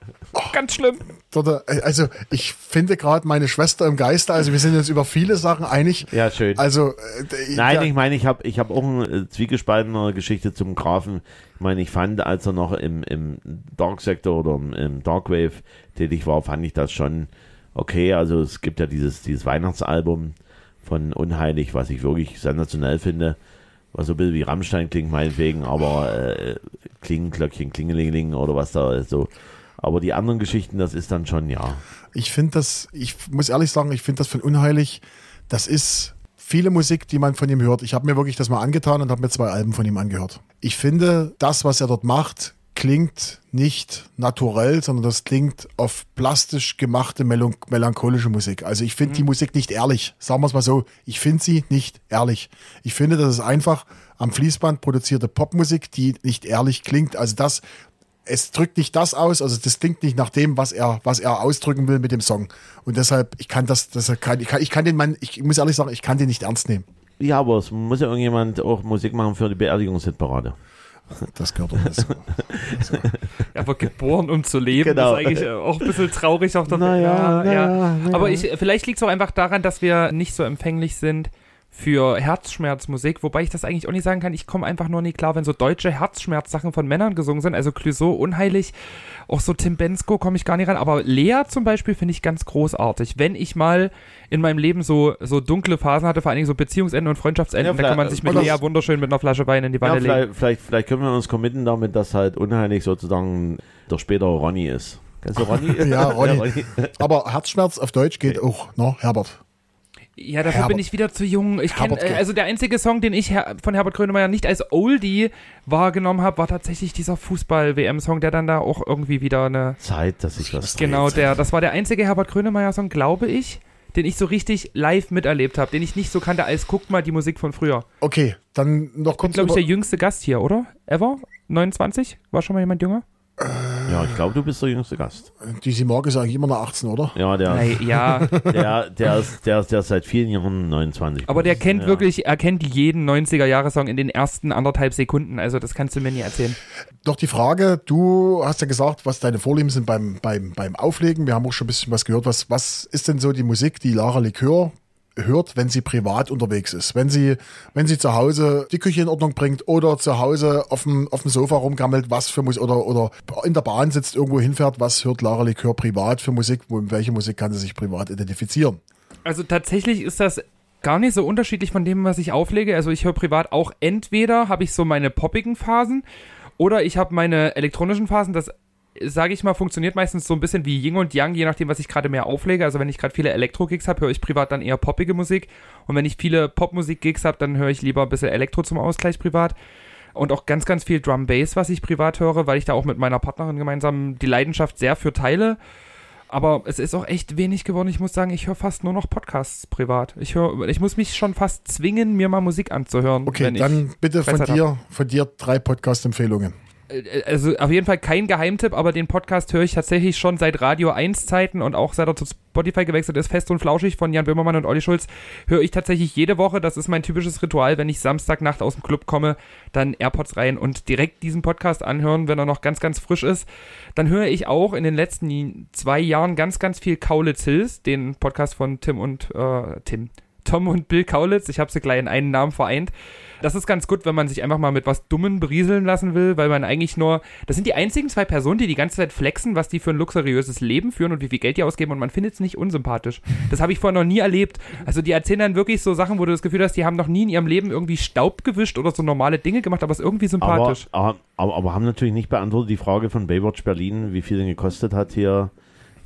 Ganz schlimm. Dort, äh, Also ich finde gerade meine Schwester im Geiste, also wir sind jetzt über viele Sachen einig. Ja, schön. Also äh, Nein, ja, ich meine, ich habe ich hab auch eine äh, zwiegespaltene Geschichte zum Grafen. Ich meine, ich fand, als er noch im, im Dark-Sektor oder im, im Darkwave tätig war, fand ich das schon okay. Also es gibt ja dieses, dieses Weihnachtsalbum von Unheilig, was ich wirklich sensationell finde, was so ein bisschen wie Rammstein klingt, meinetwegen, aber äh, Klingenglöckchen, Klingelingeling oder was da ist so. Aber die anderen Geschichten, das ist dann schon, ja. ich finde das, ich muss ehrlich sagen, ich finde das von Unheilig, das ist viele Musik, die man von ihm hört. Ich habe mir wirklich das mal angetan und habe mir zwei Alben von ihm angehört. Ich finde, das, was er dort macht, klingt nicht naturell, sondern das klingt auf plastisch gemachte melo- melancholische Musik. Also ich finde mhm. die Musik nicht ehrlich. Sagen wir es mal so, ich finde sie nicht ehrlich. Ich finde, das ist einfach am Fließband produzierte Popmusik, die nicht ehrlich klingt. Also das, es drückt nicht das aus, also das klingt nicht nach dem, was er, was er ausdrücken will mit dem Song. Und deshalb, ich kann das, das kann, ich kann, ich kann den Mann, ich muss ehrlich sagen, ich kann den nicht ernst nehmen. Ja, aber es muss ja irgendjemand auch Musik machen für die Beerdigungshitparade. Das gehört doch nicht so. so. Ja, aber geboren, um zu leben, Genau. ist eigentlich auch ein bisschen traurig. Auch Naja, naja, naja. Aber ich, vielleicht liegt es auch einfach daran, dass wir nicht so empfänglich sind für Herzschmerzmusik, wobei ich das eigentlich auch nicht sagen kann. Ich komme einfach nur nie klar, wenn so deutsche Herzschmerzsachen von Männern gesungen sind, also Clouseau, Unheilig, auch so Tim Bensko komme ich gar nicht ran, aber Lea zum Beispiel finde ich ganz großartig. Wenn ich mal in meinem Leben so, so dunkle Phasen hatte, vor allen Dingen so Beziehungsenden und Freundschaftsenden, Ja, da kann man sich mit oder- Lea wunderschön mit einer Flasche Wein in die Ja, Wanne legen. vielleicht, vielleicht, vielleicht können wir uns committen damit, dass halt Unheilig sozusagen der spätere Ronny ist. Kennst du Ronny? Ja, Ronny. Aber Herzschmerz auf Deutsch geht auch, ne, Herbert. Ja, dafür Herbert. bin ich wieder zu jung. Ich kenn, Herbert äh, geht. also der einzige Song, den ich her- von Herbert Grönemeyer nicht als Oldie wahrgenommen habe, war tatsächlich dieser Fußball-W M-Song, der dann da auch irgendwie wieder eine... Zeit, dass sich was Genau, dreht. der, das war der einzige Herbert Grönemeyer-Song, glaube ich, den ich so richtig live miterlebt habe, den ich nicht so kannte als, guck mal, die Musik von früher. Okay, dann noch Ich bin, kurz glaube ich, über, der jüngste Gast hier, oder? Ever? neunundzwanzig? War schon mal jemand jünger? Ja, ich glaube, du bist der jüngste Gast. die Simorg ist eigentlich immer noch achtzehn, oder? Ja, der, Nein, ja, der, der, ist, der, ist, der ist seit vielen Jahren neunundzwanzig. aber der kennt ja. wirklich, er kennt jeden neunziger-Jahre-Song in den ersten anderthalb Sekunden, also das kannst du mir nie erzählen. Doch die Frage, du hast ja gesagt, was deine Vorlieben sind beim, beim, beim Auflegen. Wir haben auch schon ein bisschen was gehört. Was, was ist denn so die Musik, die Lara Likör hört, wenn sie privat unterwegs ist? Wenn sie, wenn sie zu Hause die Küche in Ordnung bringt oder zu Hause auf dem, auf dem Sofa rumgammelt, was für Musik, oder, oder in der Bahn sitzt, irgendwo hinfährt, was hört Lara Likör privat für Musik? Wo, welche Musik kann sie sich privat identifizieren? Also tatsächlich ist das gar nicht so unterschiedlich von dem, was ich auflege. Also ich höre privat auch, entweder habe ich so meine poppigen Phasen oder ich habe meine elektronischen Phasen. Das, sage ich mal, funktioniert meistens so ein bisschen wie Yin und Yang, je nachdem, was ich gerade mehr auflege. Also wenn ich gerade viele Elektro-Gigs habe, höre ich privat dann eher poppige Musik. Und wenn ich viele Popmusik-Gigs habe, dann höre ich lieber ein bisschen Elektro zum Ausgleich privat. Und auch ganz, ganz viel Drum-Bass, was ich privat höre, weil ich da auch mit meiner Partnerin gemeinsam die Leidenschaft sehr für teile. Aber es ist auch echt wenig geworden. Ich muss sagen, ich höre fast nur noch Podcasts privat. Ich höre, ich muss mich schon fast zwingen, mir mal Musik anzuhören. Okay, wenn dann ich bitte von Freizeit dir, von dir drei Podcast-Empfehlungen. Äh, Also auf jeden Fall kein Geheimtipp, aber den Podcast höre ich tatsächlich schon seit Radio eins Zeiten und auch seit er zu Spotify gewechselt ist, Fest und Flauschig von Jan Böhmermann und Olli Schulz, höre ich tatsächlich jede Woche. Das ist mein typisches Ritual, wenn ich Samstagnacht aus dem Club komme, dann AirPods rein und direkt diesen Podcast anhören, wenn er noch ganz, ganz frisch ist. Dann höre ich auch in den letzten zwei Jahren ganz, ganz viel Kaulitz Hills, den Podcast von Tim und äh, Tim. Tom und Bill Kaulitz, ich habe sie gleich in einen Namen vereint. Das ist ganz gut, wenn man sich einfach mal mit was Dummen berieseln lassen will, weil man eigentlich nur, das sind die einzigen zwei Personen, die die ganze Zeit flexen, was die für ein luxuriöses Leben führen und wie viel Geld die ausgeben und man findet es nicht unsympathisch. Das habe ich vorher noch nie erlebt. Also die erzählen dann wirklich so Sachen, wo du das Gefühl hast, die haben noch nie in ihrem Leben irgendwie Staub gewischt oder so normale Dinge gemacht, aber es ist irgendwie Aber, sympathisch. aber, aber, aber haben natürlich nicht beantwortet die Frage von Baywatch Berlin, wie viel denn gekostet hat hier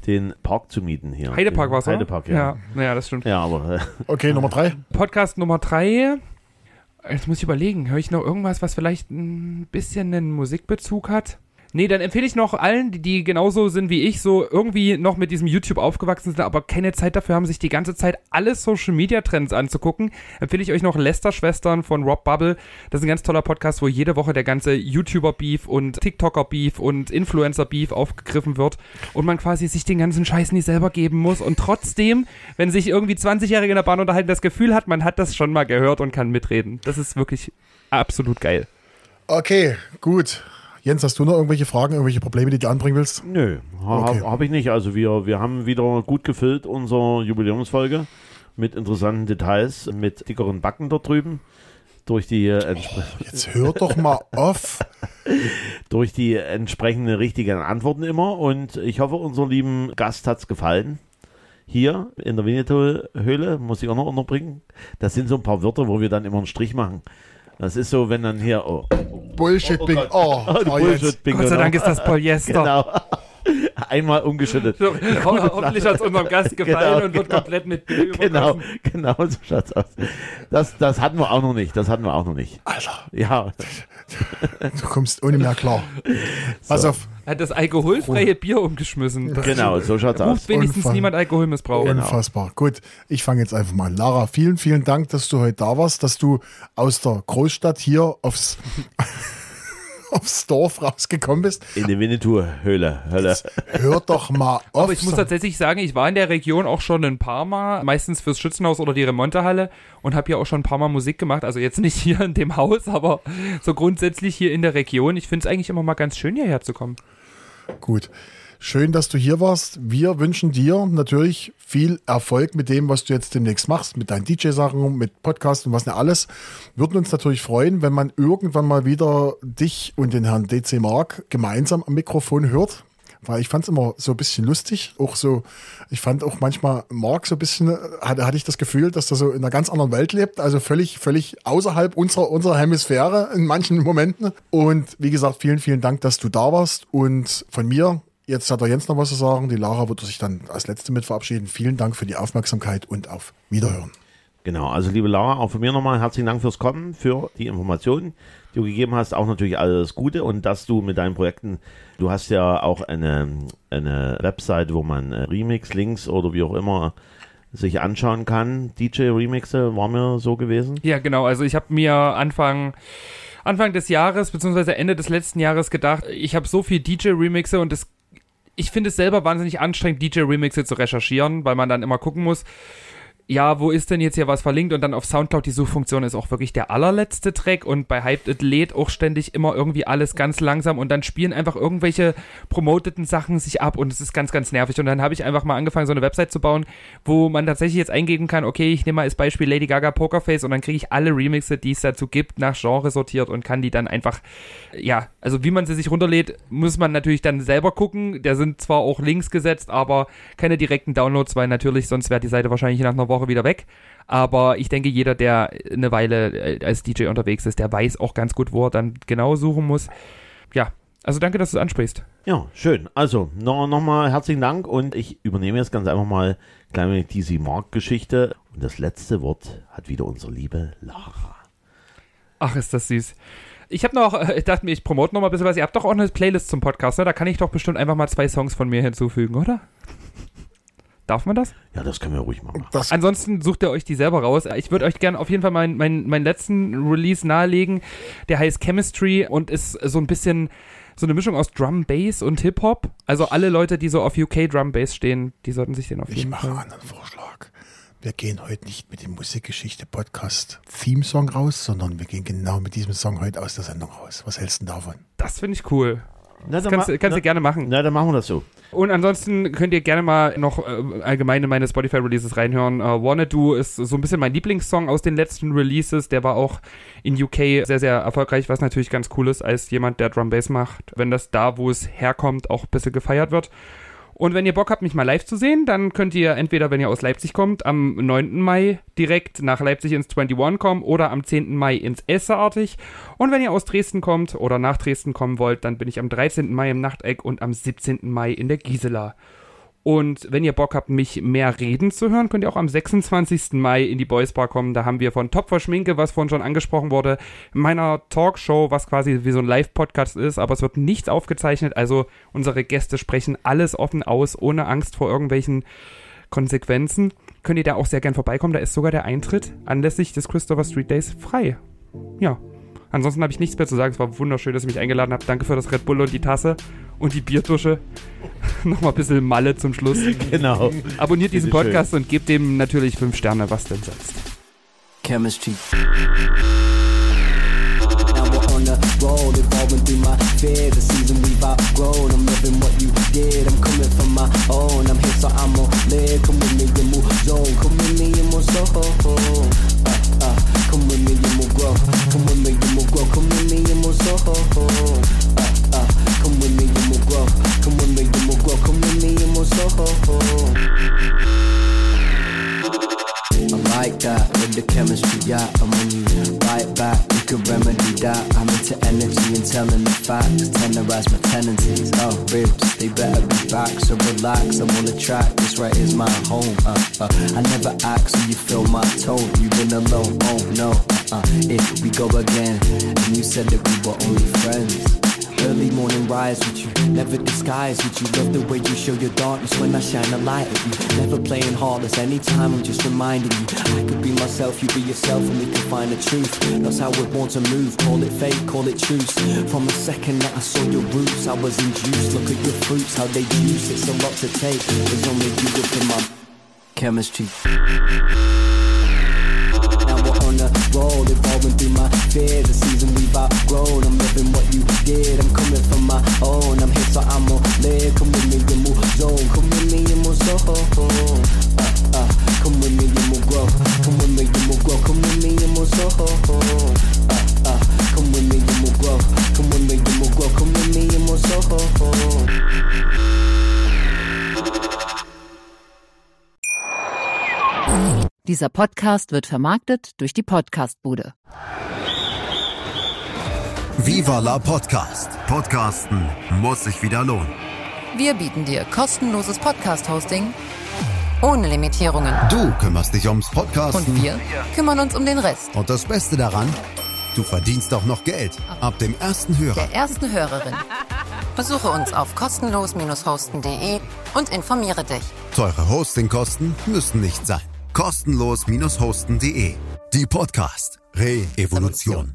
den Park zu mieten hier. Heidepark war es, oder? Heidepark, ja. Ja, naja, das stimmt. Ja, aber äh, Okay, Nummer drei. Podcast Nummer drei. Jetzt muss ich überlegen, höre ich noch irgendwas, was vielleicht ein bisschen einen Musikbezug hat? Nee, dann empfehle ich noch allen, die, die genauso sind wie ich, so irgendwie noch mit diesem YouTube aufgewachsen sind, aber keine Zeit dafür haben, sich die ganze Zeit alle Social-Media-Trends anzugucken, empfehle ich euch noch Lester-Schwestern von Rob Bubble. Das ist ein ganz toller Podcast, wo jede Woche der ganze YouTuber-Beef und TikToker-Beef und Influencer-Beef aufgegriffen wird und man quasi sich den ganzen Scheiß nicht selber geben muss und trotzdem, wenn sich irgendwie zwanzigjährige in der Bahn unterhalten, das Gefühl hat, man hat das schon mal gehört und kann mitreden. Das ist wirklich absolut geil. Okay, gut. Jens, hast du noch irgendwelche Fragen, irgendwelche Probleme, die du anbringen willst? nö, ha, Okay. habe hab ich nicht. Also wir, wir haben wieder gut gefüllt unsere Jubiläumsfolge mit interessanten Details, mit dickeren Backen dort drüben. Durch die, äh, entspre- Jetzt hör doch mal auf. durch die entsprechenden richtigen Antworten immer. Und ich hoffe, unserem lieben Gast hat's gefallen. Hier in der Winnetou-Höhle, muss ich auch noch unterbringen. Das sind so ein paar Wörter, wo wir dann immer einen Strich machen. Das ist so, wenn dann hier... Oh, Bullshit, Bing. Oh, oh, oh, Jens. Bullshit-Bingo. Gott sei Dank ist das Polyester. Genau. Einmal umgeschüttet. So, ho hoffentlich hat es unserem Gast gefallen Genau, und wird genau. komplett mit Bier Genau, übergossen. genau so schaut's aus. Das, das hatten wir auch noch nicht. Das hatten wir auch noch nicht. Alter, Ja, du kommst ohne mehr klar. Pass So. auf. Er hat das alkoholfreie Bier umgeschmissen. Das genau, so schaut's aus. ruft wenigstens Unfall. niemand Alkoholmissbrauch. Unfassbar. Gut, ich fange jetzt einfach mal an. Lara, vielen, vielen Dank, dass du heute da warst, dass du aus der Großstadt hier aufs, aufs Dorf rausgekommen bist. In die Winnetou-Höhle. Hölle. Hör doch mal auf. Aber ich muss tatsächlich sagen, ich war in der Region auch schon ein paar Mal, meistens fürs Schützenhaus oder die Remontehalle und habe hier auch schon ein paar Mal Musik gemacht. Also jetzt nicht hier in dem Haus, aber so grundsätzlich hier in der Region. Ich finde es eigentlich immer mal ganz schön, hierher zu kommen. Gut. Schön, dass du hier warst. Wir wünschen dir natürlich viel Erfolg mit dem, was du jetzt demnächst machst, mit deinen D J-Sachen, mit Podcasts und was nicht alles. Würden uns natürlich freuen, wenn man irgendwann mal wieder dich und den Herrn D C Mark gemeinsam am Mikrofon hört. Weil ich fand es immer so ein bisschen lustig. Auch so, ich fand auch manchmal Mark so ein bisschen, hatte, hatte ich das Gefühl, dass er so in einer ganz anderen Welt lebt. Also völlig, völlig außerhalb unserer, unserer Hemisphäre in manchen Momenten. Und wie gesagt, vielen, vielen Dank, dass du da warst. Und von mir, jetzt hat der Jens noch was zu sagen. Die Lara wird sich dann als Letzte mit verabschieden. Vielen Dank für die Aufmerksamkeit und auf Wiederhören. Genau, also liebe Lara, auch von mir nochmal herzlichen Dank fürs Kommen, für die Informationen, die du gegeben hast. Auch natürlich alles Gute und dass du mit deinen Projekten, du hast ja auch eine, eine Website, wo man Remix, Links oder wie auch immer sich anschauen kann. D J-Remixe war mir so gewesen. Ja, genau. Also ich habe mir Anfang, Anfang des Jahres, beziehungsweise Ende des letzten Jahres gedacht, ich habe so viel D J-Remixe und das, ich finde es selber wahnsinnig anstrengend, D J-Remixe zu recherchieren, weil man dann immer gucken muss, ja, wo ist denn jetzt hier was verlinkt? Und dann auf Soundcloud, die Suchfunktion ist auch wirklich der allerletzte Track und bei Hyped It lädt auch ständig immer irgendwie alles ganz langsam und dann spielen einfach irgendwelche promoteten Sachen sich ab und es ist ganz, ganz nervig. Und dann habe ich einfach mal angefangen, so eine Website zu bauen, wo man tatsächlich jetzt eingeben kann, okay, ich nehme mal als Beispiel Lady Gaga Pokerface und dann kriege ich alle Remixe, die es dazu gibt, nach Genre sortiert und kann die dann einfach, ja, also wie man sie sich runterlädt, muss man natürlich dann selber gucken. Da sind zwar auch Links gesetzt, aber keine direkten Downloads, weil natürlich sonst wäre die Seite wahrscheinlich nach einer Woche wieder weg. Aber ich denke, jeder, der eine Weile als D J unterwegs ist, der weiß auch ganz gut, wo er dann genau suchen muss. Ja, also danke, dass du es ansprichst. Ja, schön. Also, noch, noch mal herzlichen Dank und ich übernehme jetzt ganz einfach mal kleine D C Mark-Geschichte. Und das letzte Wort hat wieder unsere liebe Lara. Ach, ist das süß. Ich habe noch, ich dachte mir, ich promote noch mal ein bisschen was. Ihr habt doch auch eine Playlist zum Podcast, ne? Da kann ich doch bestimmt einfach mal zwei Songs von mir hinzufügen, oder? Darf man das? Ja, das können wir ruhig mal machen. Das, Ansonsten sucht ihr euch die selber raus. Ich würde euch gerne auf jeden Fall meinen mein, mein letzten Release nahelegen. Der heißt Chemistry und ist so ein bisschen so eine Mischung aus Drum, Bass und Hip-Hop. Also alle Leute, die so auf U K Drum, Bass stehen, die sollten sich den auf ich jeden mache Fall... einen anderen Vorschlag. Wir gehen heute nicht mit dem Musikgeschichte-Podcast-Theme-Song raus, sondern wir gehen genau mit diesem Song heute aus der Sendung raus. Was hältst du denn davon? Das finde ich cool. Na, Das kannst, ma- kannst na, du gerne machen. Na, dann machen wir das so. Und ansonsten könnt ihr gerne mal noch äh, allgemein in meine Spotify-Releases reinhören. Uh, Wanna Do ist so ein bisschen mein Lieblingssong aus den letzten Releases. Der war auch in U K sehr, sehr erfolgreich, was natürlich ganz cool ist, als jemand, der Drum Bass macht, wenn das da, wo es herkommt, auch ein bisschen gefeiert wird. Und wenn ihr Bock habt, mich mal live zu sehen, dann könnt ihr entweder, wenn ihr aus Leipzig kommt, am neunten Mai direkt nach Leipzig ins einundzwanzig kommen oder am zehnten Mai ins Esseartig. Und wenn ihr aus Dresden kommt oder nach Dresden kommen wollt, dann bin ich am dreizehnten Mai im Nachteck und am siebzehnten Mai in der Gisela. Und wenn ihr Bock habt, mich mehr reden zu hören, könnt ihr auch am sechsundzwanzigsten Mai in die Boys Bar kommen. Da haben wir von Top vor Schminke, was vorhin schon angesprochen wurde, meiner Talkshow, was quasi wie so ein Live-Podcast ist, aber es wird nichts aufgezeichnet. Also unsere Gäste sprechen alles offen aus, ohne Angst vor irgendwelchen Konsequenzen. Könnt ihr da auch sehr gern vorbeikommen. Da ist sogar der Eintritt anlässlich des Christopher Street Days frei. Ja. Ansonsten habe ich nichts mehr zu sagen. Es war wunderschön, dass ihr mich eingeladen habt. Danke für das Red Bull und die Tasse und die Bierdusche. Nochmal ein bisschen Malle zum Schluss. Genau. Abonniert diesen Bitte Podcast schön. und gebt dem natürlich fünf Sterne, was denn sonst. Chemistry. Now we're on the road, evolving through my fear. The season we've outgrown. I'm loving what you did. I'm coming from my own. I'm here so I'm on live. Come with me and move zone. Come with me and move soho. Uh, uh, come with me and move grow. Come with me and move grow. Come with me and move soho. Uh, uh, come with me and move grow. Come with me and move grow. Come with me and move soho. I like that with the chemistry, yeah. And when you bite back, you can remedy that. I'm into energy and telling the facts. Tenderize my tendencies. Oh, ribs, they better be back. So relax, I'm on the track. This right is my home. Uh, uh. I never ask, so you feel my tone. You've been alone, oh no. Uh, uh. If we go again, and you said that we were only friends. Early morning rise with you, never disguise with you. Love the way you show your darkness when I shine a light at you. Never playing heartless, anytime I'm just reminding you I could be myself, you be yourself, and we can find the truth. That's how we're born to move, call it fate, call it truce. From the second that I saw your roots, I was induced. Look at your fruits, how they juice, it's a lot to take. There's only you within my chemistry. Now we're on the road, evolving through my fear. The season we've outgrown. I'm loving what you did. I'm coming from my own. I'm here so I'm on live. Come with me and move zone. Come with me and move soho. Uh, uh, come with me and move grow. Come with me and move grow. Come with me and move soho. Uh, uh, come with me and move grow. Come with me and move grow. Come with me and move soho. Dieser Podcast wird vermarktet durch die Podcastbude. Viva la Podcast. Podcasten muss sich wieder lohnen. Wir bieten dir kostenloses Podcast-Hosting ohne Limitierungen. Du kümmerst dich ums Podcasten. Und wir kümmern uns um den Rest. Und das Beste daran, du verdienst auch noch Geld. Ab dem ersten Hörer. Der ersten Hörerin. Besuche uns auf kostenlos hosten punkt de und informiere dich. Teure Hostingkosten müssen nicht sein. kostenlos hosten punkt de. Die Podcast Re-Evolution.